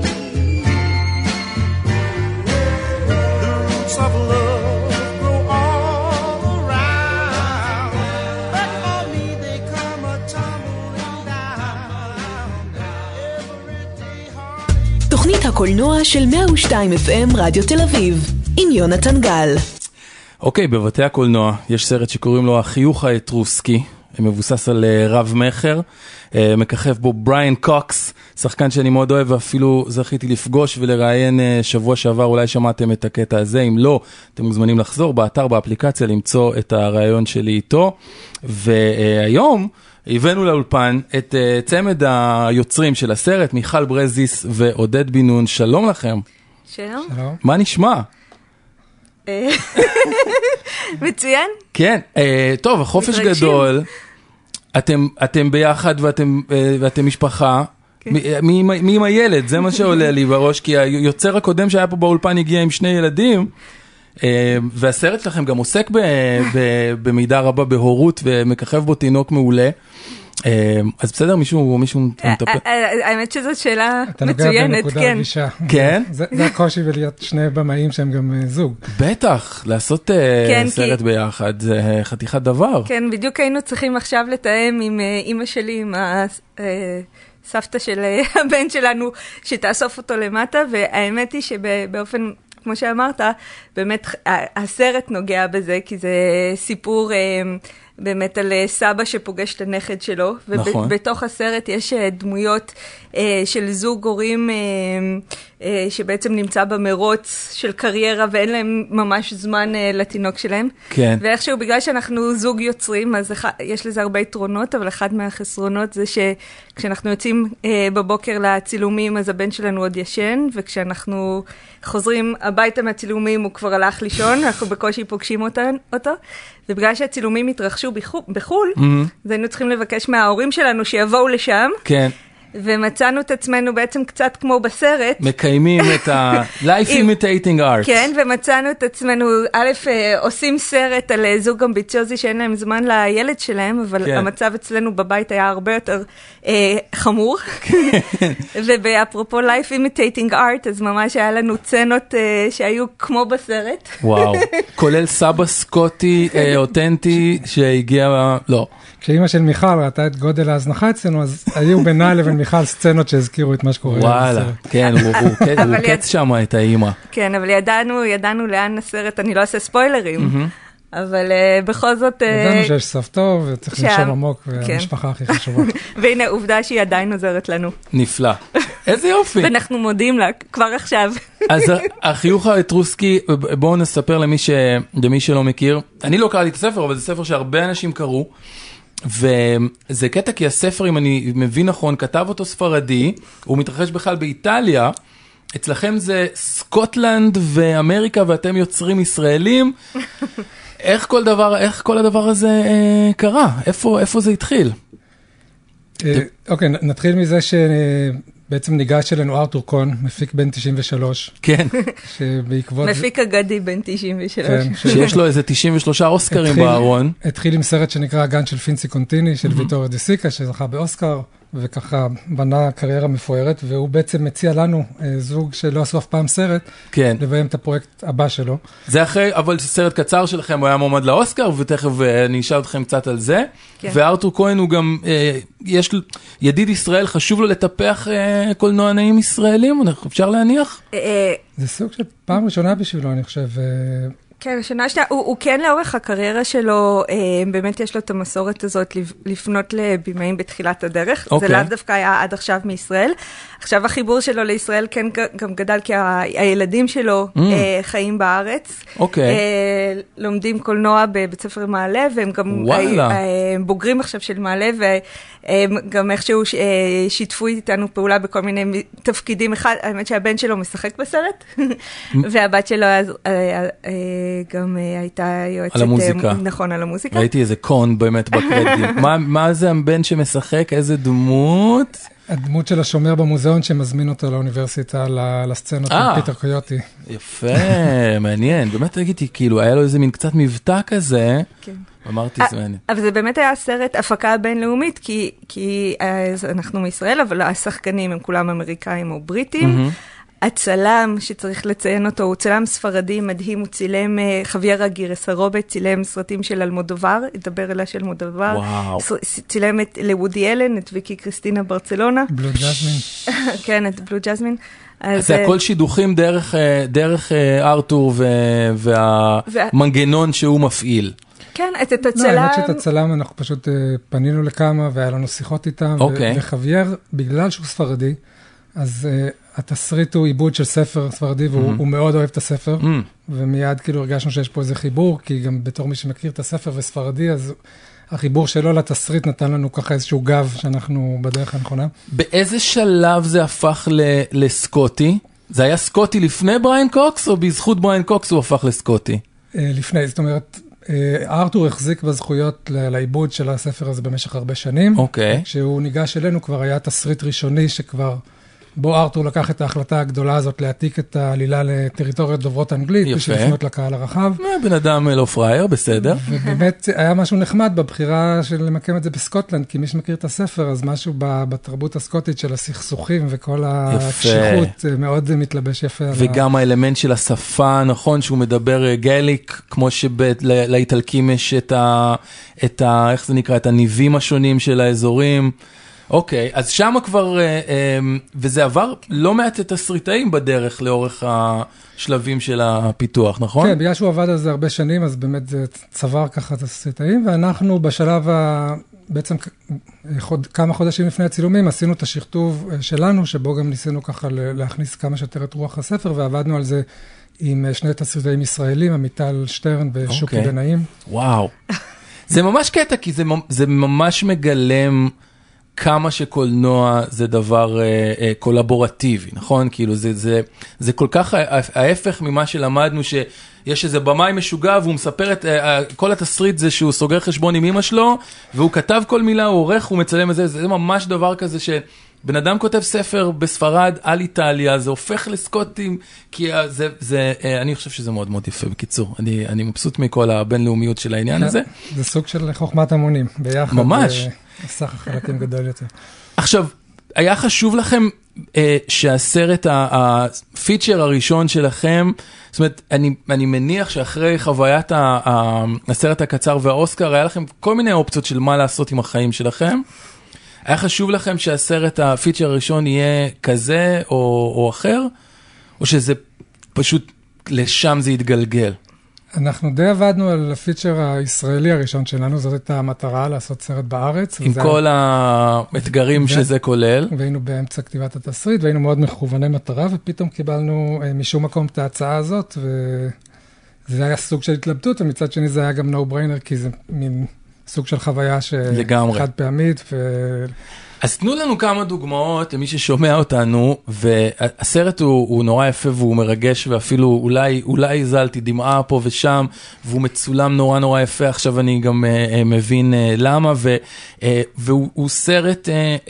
E: The roots of love grow all around, but for me they come a tumbling down. Every day heartache.
A: תוכנית הקולנוע של 102 FM רדיו תל אביב, עם יונתן גל.
B: אוקיי, בבתי הקולנוע יש סרט שקוראים לו החיוך האטרוסקי, מבוסס על רב מחר, מככב בו בריאן קוקס, שחקן שאני מאוד אוהב, ואפילו זכיתי לפגוש ולראיין שבוע שעבר, אולי שמעתם את הקטע הזה, אם לא, אתם מוזמנים לחזור באתר, באפליקציה, למצוא את הרעיון שלי איתו, והיום הבאנו לאולפן את צמד היוצרים של הסרט, מיכל ברזיס ועודד בן נון. שלום לכם.
F: שלום.
B: מה נשמע?
F: מצוין.
B: כן, טוב, החופש גדול, אתם ביחד ואתם משפחה, מי עם הילד? זה מה שעולה לי בראש, כי היוצר הקודם שהיה פה באולפן הגיע עם 2 ילדים, והסרט שלכם גם עוסק במידה רבה בהורות, ומככב בו תינוק מעולה. אז בסדר, מישהו מטפל?
F: האמת שזאת שאלה מצוינת, כן.
G: אתה נוגע בנקודה רגישה.
B: כן?
G: זה הקושי ולהיות 2 במאים שהם גם זוג.
B: בטח, לעשות סרט ביחד, זה חתיכת דבר.
F: כן, בדיוק היינו צריכים עכשיו לתאם עם אמא שלי, עם הסבתא של הבן שלנו, שתאסוף אותו למטה, והאמת היא שבאופן, כמו שאמרת, באמת הסרט נוגע בזה, כי זה סיפור באמת על סבא שפוגש את הנכד שלו,
B: נכון.
F: ובתוך הסרט יש דמויות של זוג הורים שבעצם נמצא במרוץ של קריירה, ואין להם ממש זמן לתינוק שלהם.
B: כן.
F: ואיכשהו, בגלל שאנחנו זוג יוצרים, אז יש לזה הרבה יתרונות, אבל אחד מהחסרונות זה שכשאנחנו יוצאים בבוקר לצילומים, אז הבן שלנו עוד ישן, וכשאנחנו חוזרים הביתה מהצילומים, הוא כבר הלך לישון, אנחנו בקושי פוגשים אותו, ובגלל שהצילומים התרחשו בחול, אז היינו צריכים לבקש מההורים שלנו שיבואו לשם.
B: כן.
F: ומצאנו את עצמנו בעצם קצת כמו בסרט.
B: מקיימים את ה-life imitating art.
F: כן, ומצאנו את עצמנו, א', עושים סרט על זוג אמביציוזי שאין להם זמן לילד שלהם, אבל המצב אצלנו בבית היה הרבה יותר חמור. ובאפרופו life imitating art, אז ממש היה לנו צנות שהיו כמו בסרט.
B: וואו, כולל סבא סקוטי אותנטי שהגיע, לא.
G: כשאימא של מיכל ראתה את גודל ההזנחה אצלנו, אז היו בינה לבין מיכל סצנות שהזכירו את מה שקורה.
B: וואלה, כן, הוא קץ שם את האימא.
F: כן, אבל ידענו לאן הסרט, אני לא אעשה ספוילרים, אבל בכל זאת...
G: ידענו שיש סוף טוב, וצריך לנשום עמוק, והמשפחה הכי חשובה.
F: והנה, עובדה שהיא עדיין עוזרת לנו.
B: נפלא. איזה יופי.
F: ואנחנו מודים לה, כבר עכשיו.
B: אז החיוך האתרוסקי, בואו נספר למי שלא מכיר. אני לא קראתי את הספר, אבל זה ספר שהרבה אנשים קראו. וזה קטע כי הספר, אם אני מבין נכון, כתב אותו ספרדי, הוא מתרחש בכלל באיטליה, אצלכם זה סקוטלנד ואמריקה, ואתם יוצרים ישראלים. איך כל הדבר הזה קרה? איפה זה התחיל?
G: אוקיי, נתחיל מזה שבעצם ניגש אלינו ארתור קון, מפיק בן 93.
B: כן.
G: שבעקבות...
F: מפיק אגדי בן 93.
G: כן.
B: שיש לו איזה 93 אוסקרים בארון.
G: התחיל עם סרט שנקרא הגן של פינצי קונטיני, של ויטוריו דה סיקה, שזכה באוסקר, וככה בנה קריירה מפוארת, והוא בעצם מציע לנו, זוג שלא עשו אף פעם סרט, כן. לביים את הפרויקט הבא שלו.
B: זה אחרי, אבל סרט קצר שלכם, הוא היה מועמד לאוסקר, ותכף אני אשאל אתכם קצת על זה. כן. וארתור כהן הוא גם, יש ידיד ישראל, חשוב לו לטפח קולנוע נעים ישראלים, אפשר להניח?
G: זה סוג של פעם ראשונה בשבילו, אני חושב.
F: כן, השנה שנייה, הוא כן לאורך הקריירה שלו, באמת יש לו את המסורת הזאת לפנות לבימאים בתחילת הדרך. זה לאו דווקא היה עד עכשיו מישראל. עכשיו החיבור שלו לישראל כן גם גדל, כי הילדים שלו חיים בארץ. לומדים קולנוע בבית ספר מעלה, והם גם בוגרים עכשיו של מעלה, וגם איכשהו שיתפו איתנו פעולה בכל מיני תפקידים. האמת שהבן שלו משחק בסרט, והבת שלו גם הייתה יועצת...
B: על המוזיקה.
F: נכון, על המוזיקה.
B: ראיתי איזה קון באמת בקרדיט. מה זה הבן שמשחק? איזה דמות?
G: הדמות של השומר במוזיאון שמזמין אותו לאוניברסיטה, לסצנות עם פיטר קויוטי.
B: יפה, מעניין. באמת ראיתי, כאילו, היה לו איזה מין קצת מבטא כזה. כן. אמרתי, זה מעניין.
F: אבל זה באמת היה סרט הפקה בינלאומית, כי אנחנו מישראל, אבל השחקנים הם כולם אמריקאים או בריטים. הצלם שצריך לציין אותו, הוא צלם ספרדי מדהים, הוא צילם, חוויאר אגירסרובה, צילם סרטים של אלמודובר, ידבר אליה של אלמודובר, צילם לוודי אלן, את ויקי קריסטינה ברצלונה.
G: בלו ג'זמין.
F: כן, את בלו ג'זמין.
B: אז זה הכל שידוכים דרך ארתור והמנגנון שהוא מפעיל.
F: כן, את הצלם...
G: האמת שאת הצלם אנחנו פשוט פנינו לכמה, והיה לנו שיחות איתם, וחוויאר, בגלל שהוא ספרדי, אז התסריט הוא עיבוד של ספר ספרדי, והוא מאוד אוהב את הספר, ומיד כאילו הרגשנו שיש פה איזה חיבור, כי גם בתור מי שמכיר את הספר וספרדי, אז החיבור שלו לתסריט נתן לנו ככה איזשהו גב שאנחנו בדרך הנכונה.
B: באיזה שלב זה הפך לסקוטי? זה היה סקוטי לפני בריין קוקס, או בזכות בריין קוקס הוא הפך לסקוטי?
G: לפני, זאת אומרת, ארתור החזיק בזכויות לעיבוד של הספר הזה במשך הרבה שנים.
B: אוקיי.
G: כשהוא ניגש אלינו כבר היה תסריט ראשוני שכבר... בו ארתור לקח את ההחלטה הגדולה הזאת להעתיק את העלילה לטריטוריות דוברות אנגלית, בשביל לפנות לקהל הרחב.
B: בן אדם לא פרייר, בסדר.
G: ובאמת היה משהו נחמד בבחירה של למקם את זה בסקוטלנד, כי מי שמכיר את הספר, אז משהו בתרבות הסקוטית של הסכסוכים וכל הקשיחות מאוד מתלבש יפה.
B: וגם האלמנט של השפה, נכון, שהוא מדבר גליק, כמו שלאיטלקים יש את איך זה נקרא, את הניבים השונים של האזורים. אוקיי, אז שם כבר, וזה עבר לא מעט את התסריטאים בדרך לאורך השלבים של הפיתוח, נכון?
G: כן, בגלל שהוא עבד על זה הרבה שנים, אז באמת זה צבר ככה את התסריטאים, ואנחנו בשלב, בעצם כמה חודשים לפני הצילומים, עשינו את השכתוב שלנו, שבו גם ניסינו ככה להכניס כמה שיותר את רוח הספר, ועבדנו על זה עם שני תסריטאים ישראלים, עמיטל שטרן ושוקי בנאים.
B: וואו. זה ממש קטע, כי זה ממש מגלם... כמה שקולנוע זה דבר קולבורטיבי, נכון? כאילו זה כל כך ההפך ממה שלמדנו שיש איזה במאי משוגע והוא מספר את כל התסריט זה שהוא סוגר חשבון עם אמא שלו והוא כתב כל מילה, הוא עורך, הוא מצלם את זה, זה ממש דבר כזה שבן אדם כותב ספר בספרד על איטליה, זה הופך לסקוטים, כי אני חושב שזה מאוד מאוד יפה בקיצור, אני מבסוט מכל הבינלאומיות של העניין הזה.
G: זה סוג של חוכמת המונים ביחד.
B: ממש.
G: סך החלקים גדול יותר.
B: עכשיו, היה חשוב לכם שהסרט, הפיצ'ר הראשון שלכם, זאת אומרת, אני מניח שאחרי חוויית הסרט הקצר והאוסקר, היה לכם כל מיני אופציות של מה לעשות עם החיים שלכם. היה חשוב לכם שהסרט, הפיצ'ר הראשון יהיה כזה או אחר, או שזה פשוט לשם זה יתגלגל?
G: אנחנו די עבדנו על הפיצ'ר הישראלי הראשון שלנו, זאת הייתה המטרה לעשות סרט בארץ.
B: עם כל האתגרים שזה כולל.
G: והיינו באמצע כתיבת התסריט, והיינו מאוד מכווני מטרה, ופתאום קיבלנו משום מקום את ההצעה הזאת, וזה היה סוג של התלבטות, ומצד שני זה היה גם no brainer, כי זה מין סוג של חוויה חד פעמית.
B: אז תנו לנו כמה דוגמאות למי ששומע אותנו, והסרט הוא נורא יפה והוא מרגש, ואפילו אולי זלתי דמעה פה ושם, והוא מצולם נורא נורא יפה, עכשיו אני גם מבין למה, והוא סרט,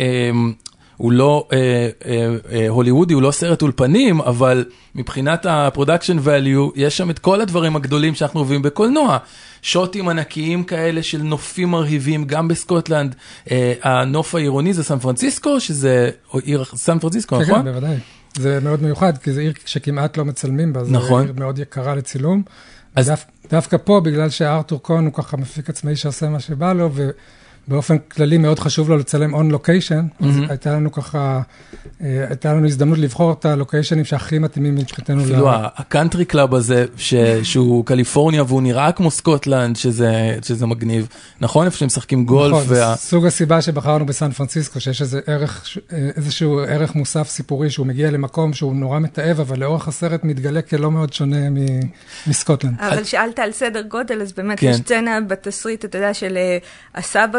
B: הוא לא הוליוודי, הוא לא סרט אולפנים, אבל מבחינת הפרודקשן ואליו, יש שם את כל הדברים הגדולים שאנחנו אוהבים בקולנוע, שוטים ענקיים כאלה של נופים מרהיבים, גם בסקוטלנד, הנוף העירוני זה סן פרנסיסקו, שזה עיר סן פרנסיסקו, נכון?
G: כן, בוודאי. זה מאוד מיוחד, כי זה עיר שכמעט לא מצלמים בה, זה עיר מאוד יקרה לצילום. דווקא פה, בגלל שארתור קון הוא ככה מפיק עצמאי שעושה מה שבא לו, באופן כללי מאוד חשוב לו לצלם on location, אז הייתה לנו הזדמנות לבחור את הלוקיישנים שהכי מתאימים מבחינתנו.
B: אפילו הקאנטרי קלאב הזה, שהוא קליפורניה והוא נראה כמו סקוטלנד, שזה מגניב. נכון? איפה שהם משחקים גולף.
G: נכון, סוג הסיבה שבחרנו בסן פרנסיסקו, שיש איזשהו ערך מוסף סיפורי, שהוא מגיע למקום שהוא נורא מתאהב, אבל לאורך הסרט מתגלה כלא מאוד שונה מסקוטלנד.
F: אבל שאלת על סדר גודל, אז באמת יש סצנה בתסריט, אתה יודע, של הסבא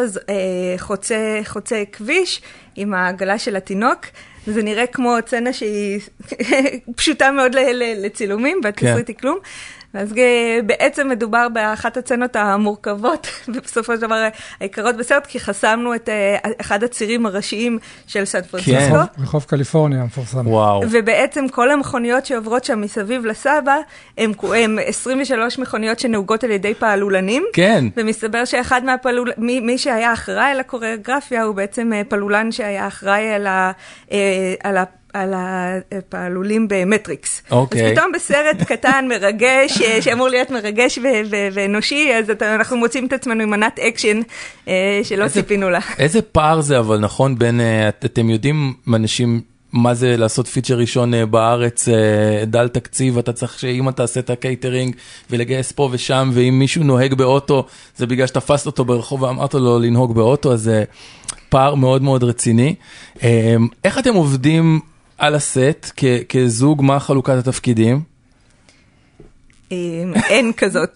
F: חוצה כביש עם העגלה של התינוק, וזה נראה כמו סצנה שהיא פשוטה מאוד לצילומים, והתסריט היא כלום. אז בעצם מדובר באחת הצנות המורכבות, ובסופו של דבר העיקרות בסרט, כי חסמנו את אחד הצירים הראשיים של סן פרנסיסקו.
G: רחוב קליפורניה המפורסם.
F: ובעצם כל המכוניות שעוברות שם מסביב לסבא, הם 23 מכוניות שנהוגות על ידי פעלולנים.
B: כן.
F: ומסתבר שאחד מי שהיה אחראי על הקוריאוגרפיה, הוא בעצם פעלולן שהיה אחראי על הפעלולים במטריקס.
B: אוקיי.
F: אז פתאום בסרט קטן, מרגש, שאמור להיות מרגש ואנושי, אז אנחנו מוצאים את עצמנו עם מנת אקשן שלא ציפינו לה.
B: איזה פער זה אבל, נכון, בין, אתם יודעים, אנשים, מה זה לעשות פיצ'ר ראשון בארץ, דל תקציב, אתה צריך שאם אתה עושה את הקייטרינג ולגייס פה ושם, ואם מישהו נוהג באוטו, זה בגלל שתפסת אותו ברחוב ואמרת לו לנהוג באוטו, אז זה פער מאוד מאוד רציני. איך אתם עובדים על הסט כזוג, מה חלוקת התפקידים?
F: אין כזאת.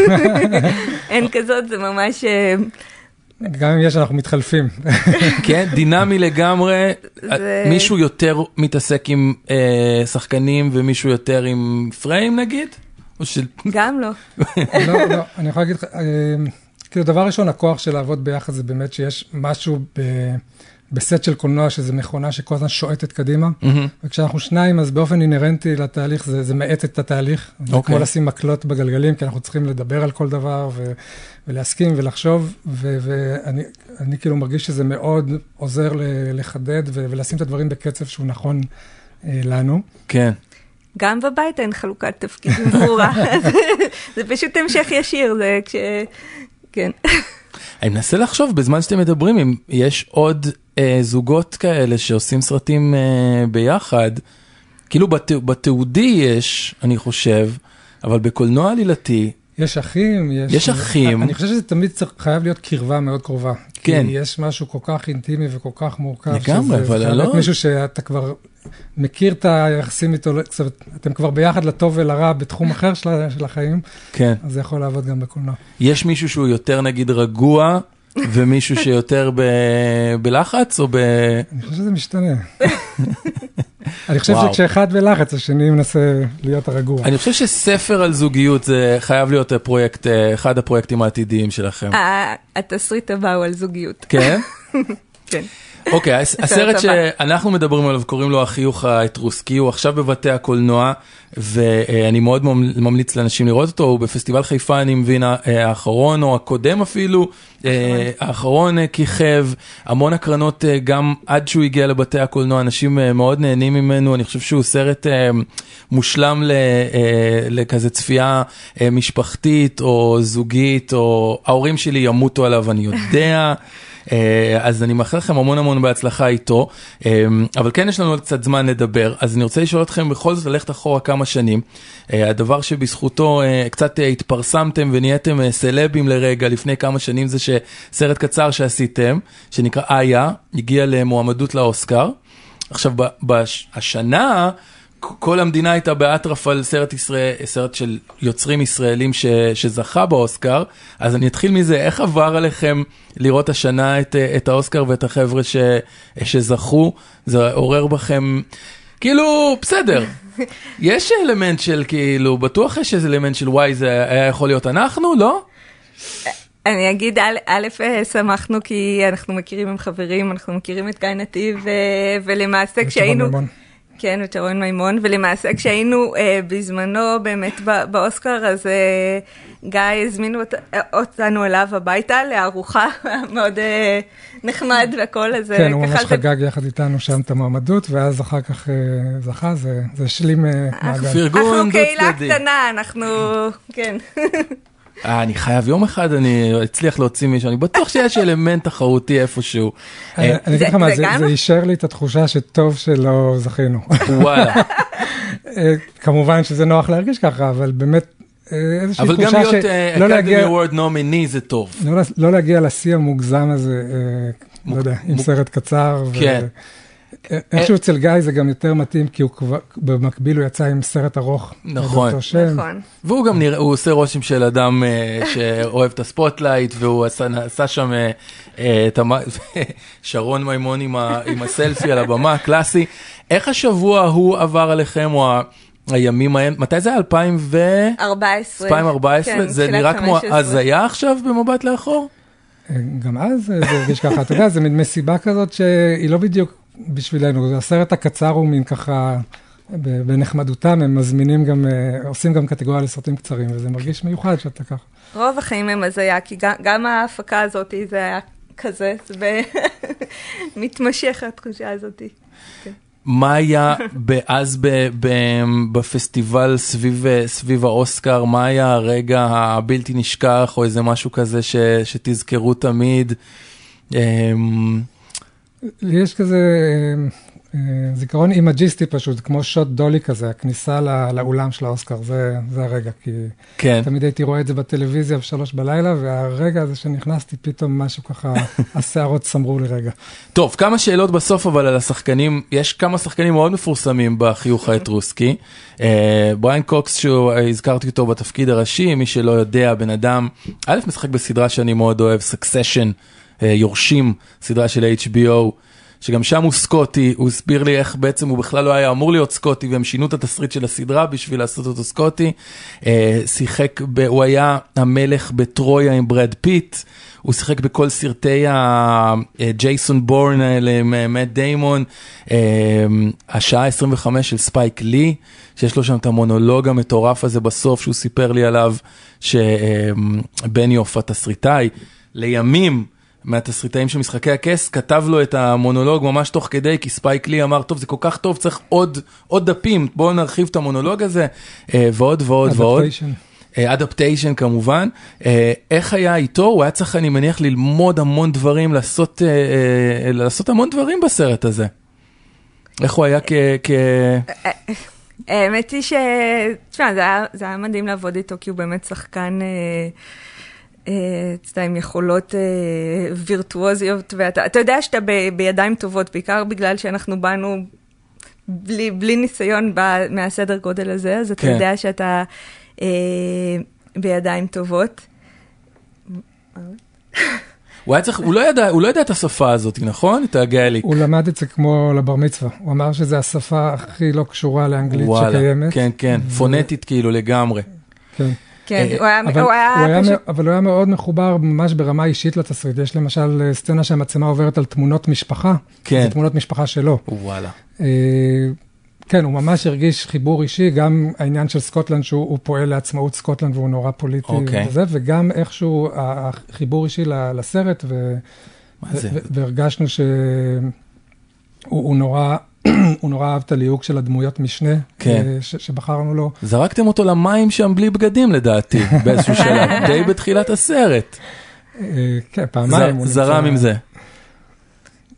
F: אין כזאת, זה ממש...
G: גם אם יש, אנחנו מתחלפים.
B: כן, דינמי לגמרי. מישהו יותר מתעסק עם שחקנים ומישהו יותר עם פריים נגיד?
F: גם לא.
G: לא, אני יכול להגיד לך, כאילו דבר ראשון, הכוח של לעבוד ביחד זה באמת שיש משהו בסט של קולנוע, שזה מכונה שכל הזמן שועטת קדימה, וכשאנחנו שניים, אז באופן אינרנטי לתהליך, זה מאט את התהליך, זה כמו לשים מקלות בגלגלים, כי אנחנו צריכים לדבר על כל דבר, ולהסכים ולחשוב, ואני כאילו מרגיש שזה מאוד עוזר לחדד, ולשים את הדברים בקצב שהוא נכון לנו.
B: כן.
F: גם בבית אין חלוקת תפקידים ברורה, זה פשוט המשך ישיר, זה כן.
B: אני מנסה לחשוב בזמן שאתם מדברים, אם יש עוד זוגות כאלה שעושים סרטים ביחד, כאילו בתיעודי יש, אני חושב, אבל בקולנוע עלילתי,
G: יש אחים,
B: יש אחים.
G: אני חושב שזה תמיד חייב להיות קרבה מאוד קרובה.
B: כן.
G: כי יש משהו כל כך אינטימי וכל כך מורכב.
B: לגמרי, אבל לא.
G: חייב להיות מישהו שאתה כבר מכיר את היחסים איתו, אתם כבר ביחד לטוב ולרע בתחום אחר של החיים.
B: כן.
G: אז זה יכול לעבוד גם בקולנוע.
B: יש מישהו שהוא יותר נגיד רגוע, ומישהו שיותר בלחץ או
G: אני חושב שזה משתנה. אני חושב שכשאחד בלחץ, השני מנסה להיות הרגוע.
B: אני חושב שספר על זוגיות זה חייב להיות פרויקט, אחד הפרויקטים העתידיים שלכם.
F: התסריט הבא הוא על זוגיות.
B: כן?
F: כן.
B: אוקיי, הסרט שאנחנו מדברים עליו קוראים לו החיוך האתרוסקי, הוא עכשיו בבתי הקולנוע, ואני מאוד ממליץ לאנשים לראות אותו, הוא בפסטיבל חיפה, אני מבין, האחרון או הקודם אפילו, האחרון כיכב, המון הקרנות גם עד שהוא הגיע לבתי הקולנוע, אנשים מאוד נהנים ממנו, אני חושב שהוא סרט מושלם לכזה צפייה משפחתית או זוגית, או ההורים שלי ימותו עליו, אני יודע, אז אני מאחל לכם המון המון בהצלחה איתו, אבל כן יש לנו עוד קצת זמן לדבר, אז אני רוצה לשאול אתכם בכל זאת ללכת אחורה כמה שנים, הדבר שבזכותו קצת התפרסמתם ונהייתם סלבים לרגע לפני כמה שנים, זה שסרט קצר שעשיתם, שנקרא איה, הגיע למועמדות לאוסקר. עכשיו, השנה, כל המדינה הייתה באטרף על סרט של יוצרים ישראלים שזכה באוסקר, אז אני אתחיל מזה, איך עבר עליכם לראות השנה את האוסקר ואת החבר'ה שזכו? זה עורר בכם, כאילו, בסדר, יש אלמנט של כאילו, בטוח יש איזה אלמנט של וואי, זה היה יכול להיות אנחנו, לא?
F: אני אגיד, א', שמחנו כי אנחנו מכירים עם חברים, אנחנו מכירים את גיא נתיב, ולמעשה כשהיינו... כן, את שרון מימון, ולמעשה כשהיינו בזמנו באמת באוסקר, אז גיא הזמינו אותנו אליו הביתה לארוחה מאוד נחמד והכל, אז
G: כן, הוא ממש חגג יחד איתנו שם את המועמדות, ואז אחר כך זכה, זה השלים מעגל.
B: פרגון
F: דו צדדי. אנחנו קהילה קטנה, אנחנו, כן.
B: אני חייב, יום אחד אני אצליח להוציא מישהו, אני בטוח שיש אלמנט תחרותי איפשהו.
G: אני אגיד לך מה, זה אישר לי את התחושה שטוב שלא זכינו.
B: וואלה.
G: כמובן שזה נוח להרגיש ככה, אבל באמת איזושהי תחושה
B: אבל גם להיות Academy Award nominee זה טוב.
G: לא להגיע לשיא המוגזם הזה, לא יודע, עם סרט קצר.
B: כן.
G: איכשהו אצל גיא זה גם יותר מתאים, כי במקביל הוא יצא עם סרט ארוך.
B: נכון. והוא גם נראה, הוא עושה רושם של אדם שאוהב את הספוטלייט, והוא עשה שם את שרון מימון עם הסלפי על הבמה, קלאסי. איך השבוע הוא עבר עליכם, או הימים ההם, מתי זה היה? 2014? 2014? זה נראה כמו הזיה עכשיו במבט לאחור?
G: גם אז זה הרגיש ככה, אתה יודע, זה מין מסיבה כזאת שהיא לא בדיוק בשבילנו, הסרט הקצר הוא מין ככה, בנחמדותם, הם מזמינים גם, עושים גם קטגוריה לסרטים קצרים, וזה מרגיש מיוחד שאתה ככה.
F: רוב החיים הם הזיה, כי גם ההפקה הזאת זה היה כזה, מתמשך התחושה הזאת.
B: מה היה אז בפסטיבל סביב האוסקר, מה היה הרגע הבלתי נשכח, או איזה משהו כזה שתזכרו תמיד?
G: יש כזה זיכרון אימג'יסטי פשוט, כמו שוט דולי כזה, הכניסה לאולם של האוסקר, זה הרגע, כי תמיד הייתי רואה את זה בטלוויזיה ב3 בלילה, והרגע הזה שנכנסתי, פתאום משהו ככה, השערות סמרו לי רגע.
B: טוב, כמה שאלות בסוף, אבל על השחקנים, יש כמה שחקנים מאוד מפורסמים בחיוך האטרוסקי. בריין קוקס, שהזכרתי אותו בתפקיד הראשי, מי שלא יודע, בן אדם, א' משחק בסדרה שאני מאוד אוהב, Succession, יורשים, סדרה של HBO, שגם שם הוא סקוטי, הוא הסביר לי איך בעצם הוא בכלל לא היה אמור להיות סקוטי, והם שינו את התסריט של הסדרה בשביל לעשות אותו סקוטי, שיחק, הוא היה המלך בטרויה עם ברד פיט, הוא שיחק בכל סרטי ג'ייסון בורן האלה, עם מאט דיימון, השעה 25 של ספייק לי, שיש לו שם את המונולוג המטורף הזה בסוף, שהוא סיפר לי עליו, שבניוף התסריטאי, לימים, מהתסריטאים של משחקי הכס, כתב לו את המונולוג ממש תוך כדי, כי ספייק לי אמר, טוב, זה כל כך טוב, צריך עוד דפים, בואו נרחיב את המונולוג הזה, ועוד ועוד ועוד. אדפטיישן כמובן. איך היה איתו? הוא היה צריך, אני מניח, ללמוד המון דברים, לעשות המון דברים בסרט הזה. איך הוא היה
F: האמת היא תשמע, זה היה מדהים לעבוד איתו, כי הוא באמת שחקן... עם יכולות וירטואוזיות, ואתה יודע שאתה בידיים טובות, בעיקר בגלל שאנחנו באנו בלי ניסיון מהסדר גודל הזה, אז אתה יודע שאתה בידיים טובות.
B: הוא לא ידע את השפה הזאת, נכון? את הגאליק.
G: הוא למד את זה כמו לבר מצווה. הוא אמר שזה השפה הכי לא קשורה לאנגלית שקיימת.
B: כן, כן, פונטית כאילו לגמרי.
G: כן.
F: כן,
G: אבל הוא היה מאוד מחובר ממש ברמה אישית לתסריט. יש למשל סצנה שהמצלמה עוברת על תמונות משפחה. זה תמונות משפחה שלו.
B: וואלה.
G: כן, הוא ממש הרגיש חיבור אישי, גם העניין של סקוטלנד, שהוא פועל לעצמאות סקוטלנד, והוא נורא פוליטי וזה, וגם איכשהו החיבור אישי לסרט, והרגשנו שהוא נורא... הוא נורא אהב את הליהוק של הדמויות משנה שבחרנו לו.
B: זרקתם אותו למים שם בלי בגדים לדעתי, באיזשהו שלב, די בתחילת הסרט.
G: כן, פעמיים.
B: זרם עם זה.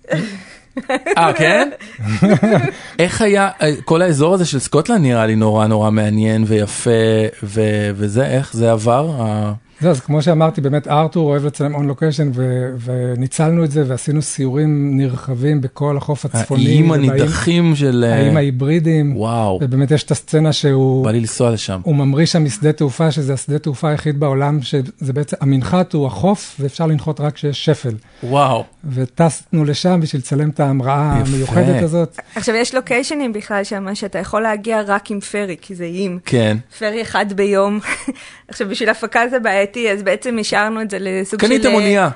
B: כן? איך היה, כל האזור הזה של סקוטלנד נראה לי נורא נורא מעניין ויפה, וזה, איך זה עבר?
G: אז כמו שאמרתי, באמת ארתור אוהב לצלם און לוקיישן, וניצלנו את זה, ועשינו סיורים נרחבים בכל החוף הצפוני.
B: האיים הנידחים של...
G: האיים ההיברידים.
B: וואו.
G: ובאמת יש את הסצנה שהוא...
B: בא לי לנסוע לשם.
G: הוא ממריא שם משדה תעופה, שזה השדה תעופה היחיד בעולם, שזה בעצם, המנחת הוא החוף, ואפשר לנחות רק כשיש שפל.
B: וואו.
G: וטסנו לשם בשביל לצלם את ההמראה המיוחדת הזאת.
F: עכשיו, יש לוקיישנים בכלל שם, שאתה יכול להגיע רק עם פרי, כי זה איים.
B: כן.
F: פרי אחד ביום. עכשיו, בשביל הפקה זה בעייתי, אז בעצם השארנו את זה לסוג של...
B: קניתם אונייה.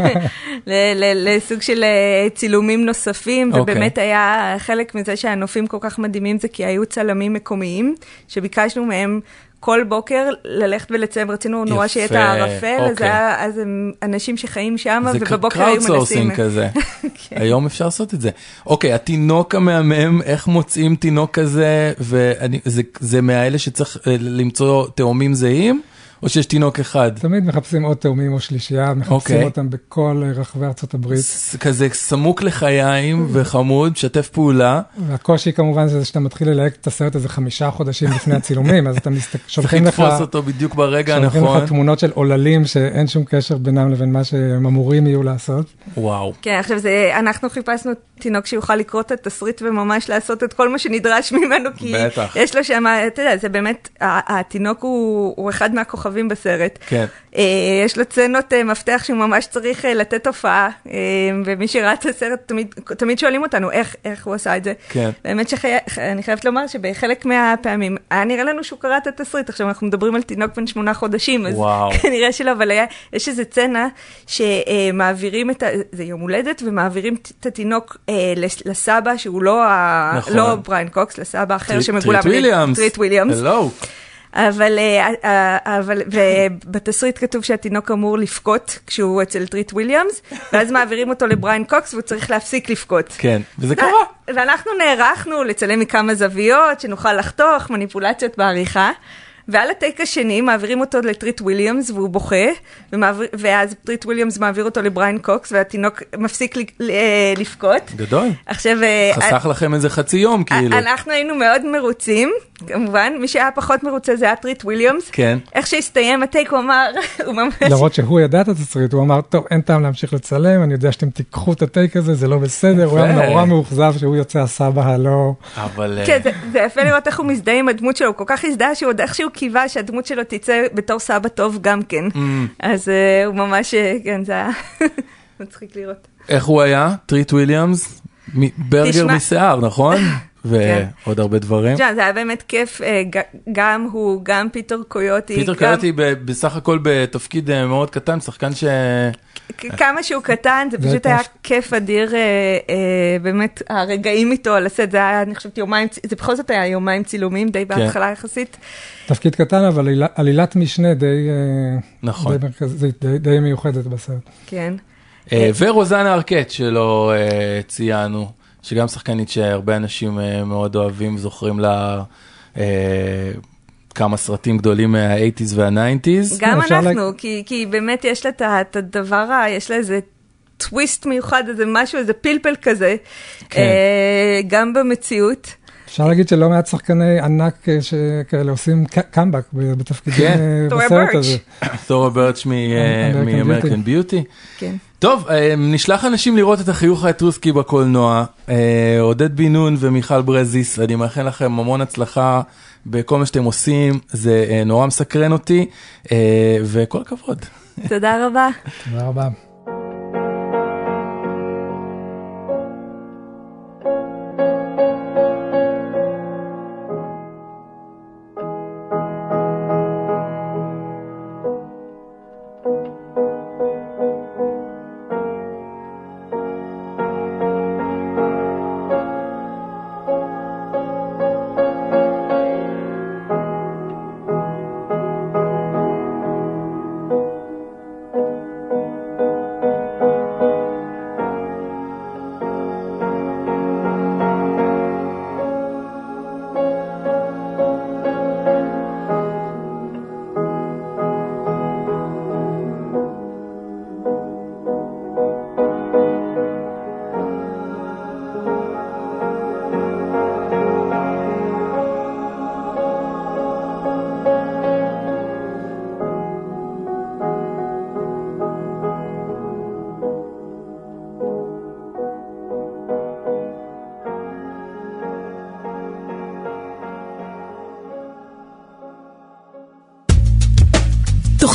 F: לסוג של צילומים נוספים, ובאמת היה חלק מזה שהנופים כל כך מדהימים, זה כי היו צלמים מקומיים, שביקשנו מהם כל בוקר ללכת ולצלם, רצינו נורא שיהיה את הערפל, אז הם אנשים שחיים שם, ובבוקר היו מנסים. זה
B: crowdsourcing כזה. היום אפשר לעשות את זה. אוקיי, התינוק המהמם, איך מוצאים תינוק כזה, וזה מהאלה שצריך למצוא תאומים זהים? או שיש תינוק אחד?
G: תמיד מחפשים עוד תאומים או שלישייה, מחפשים אותם בכל רחבי ארצות הברית.
B: כזה סמוק לחיים וחמוד, שתף פעולה.
G: והקושי כמובן זה שאתה מתחיל ללהק את הסרט הזה 5 חודשים לפני הצילומים, אז אתה שולחים לך...
B: צריך לתפוס אותו בדיוק ברגע הנכון.
G: שולחים לך תמונות של עוללים שאין שום קשר בינם לבין מה שהם אמורים יהיו לעשות.
B: וואו.
F: כן, עכשיו אנחנו חיפשנו תינוק שיוכל לקרוא את התסריט וממש לעשות את כל מה שנדרש ממנו, כי יש לו שם, אתה יודע, זה באמת, התינוק הוא אחד מהכוכבים בסרט.
B: כן.
F: יש לו צנות מפתח שהוא ממש צריך לתת הופעה, ומי שראה את הסרט תמיד שואלים אותנו איך הוא עשה את זה.
B: כן.
F: באמת שאני חייבת לומר שבחלק מהפעמים, היה נראה לנו שהוא קרא את התסריט, עכשיו אנחנו מדברים על תינוק בן 8 חודשים, אז כנראה שלא, אבל יש איזו צנה שמעבירים זה יום הולדת, ומעבירים את התינוק לסבא, שהוא לא בריין קוקס, לסבא אחר שמגולם. טריט וויליאמס.
B: הלו.
F: אבל בתסריט כתוב שהתינוק אמור לפקוט כשהוא אצל טריט וויליאמס, ואז מעבירים אותו לבריין קוקס והוא צריך להפסיק לפקוט.
B: כן, וזה קרה.
F: ואנחנו נערכנו לצלם מכמה זוויות, שנוכל לחתוך מניפולציות בעריכה, ועל הטייק השני מעבירים אותו לטריט וויליאמס והוא בוכה, ואז טריט וויליאמס מעביר אותו לבריין קוקס, והתינוק מפסיק לפקוט.
B: גדול.
F: עכשיו...
B: חסך לכם איזה חצי יום, כאילו.
F: אנחנו היינו מאוד מרוצים, כמובן. מי שהיה פחות מרוצה זה היה טריט וויליאמס.
B: כן.
F: איך שהסתיים הטייק הוא אמר, הוא ממש...
G: למרות שהוא ידע את התסריט, הוא אמר, טוב, אין טעם להמשיך לצלם, אני יודע שאתם תיקחו את הטייק הזה, זה לא בסדר, הוא היה נורא מאוכזב שהוא יוצא הסבא הלא...
B: אבל...
F: כן, זה יפה לראות איך הוא מזדהה עם הדמות שלו, הוא כל כך הזדהה שהוא עוד איכשהו קיווה שהדמות שלו תצא בתור סבא טוב גם כן. אז הוא ממש, כן, זה היה מצחיק לראות.
B: איך הוא היה? טריט וויליאמס? ברגר משיער, נכון? ועוד הרבה דברים.
F: זה היה באמת כיף, גם הוא, גם פיטר קויוטי.
B: פיטר קויוטי בסך הכל בתפקיד מאוד קטן, שחקן ש...
F: כמה שהוא קטן, זה פשוט היה כיף אדיר, באמת הרגעים איתו על הסט, זה היה, אני חושבת, יומיים, זה בכל זאת היה יומיים צילומים, די בהתחלה יחסית.
G: תפקיד קטן, אבל עלילת משנה
B: נכון.
G: די מיוחדת בסרט.
F: כן.
B: ורוזנה ארקט שלא ציינו, שגם שחקנית שהרבה אנשים מאוד אוהבים וזוכרים לה כמה סרטים גדולים מה-80s וה-90s.
F: גם אנחנו, כי באמת יש לה את הדבר, יש לה איזה טוויסט מיוחד, איזה משהו, איזה פלפל כזה, גם במציאות.
G: אפשר להגיד שלא מעט שחקני ענק שכאלה עושים קאמבק בתפקידים בסרט הזה.
B: תורה ברץ' מ-American Beauty.
F: כן.
B: טוב, נשלח אנשים לראות את החיוך האטרוסקי בקולנוע, עודד בן נון ומיכל ברזיס, אני מאחל לכם המון הצלחה בכל מה שאתם עושים, זה נורא מסקרן אותי, וכל הכבוד.
F: תודה רבה.
G: תודה רבה.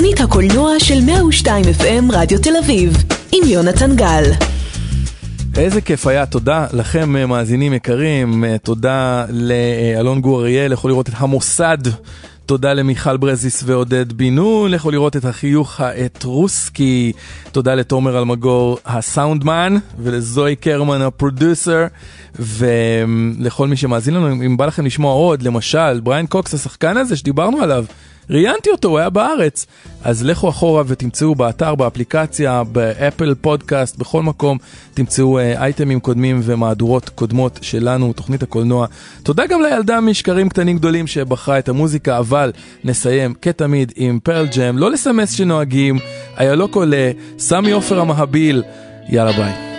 A: תוכנית הקולנוע של 102 FM רדיו תל אביב, עם יונתן גל.
B: איזה כיף היה, תודה לכם מאזינים יקרים, תודה לאלון גור אריאל, יכול לראות את המוסד, תודה למיכל ברזיס ועודד בינו, יכול לראות את החיוך האתרוסקי, תודה לתומר אלמגור הסאונדמן, ולזוי קרמן הפרודוסר, ולכל מי שמאזין לנו, אם בא לכם לשמוע עוד, למשל, בריין קוקס השחקן הזה שדיברנו עליו, ראיינתי אותו, הוא היה בארץ, אז לכו אחורה ותמצאו באתר, באפליקציה, באפל פודקאסט, בכל מקום, תמצאו אייטמים קודמים ומהדורות קודמות שלנו, תוכנית הקולנוע. תודה גם לילדה משקרים קטנים גדולים שבחרה את המוזיקה, אבל נסיים כתמיד עם פרל ג'ם, לא לסמס שנוהגים, היה לא קולה, סמי אופר המהביל, יאללה ביי.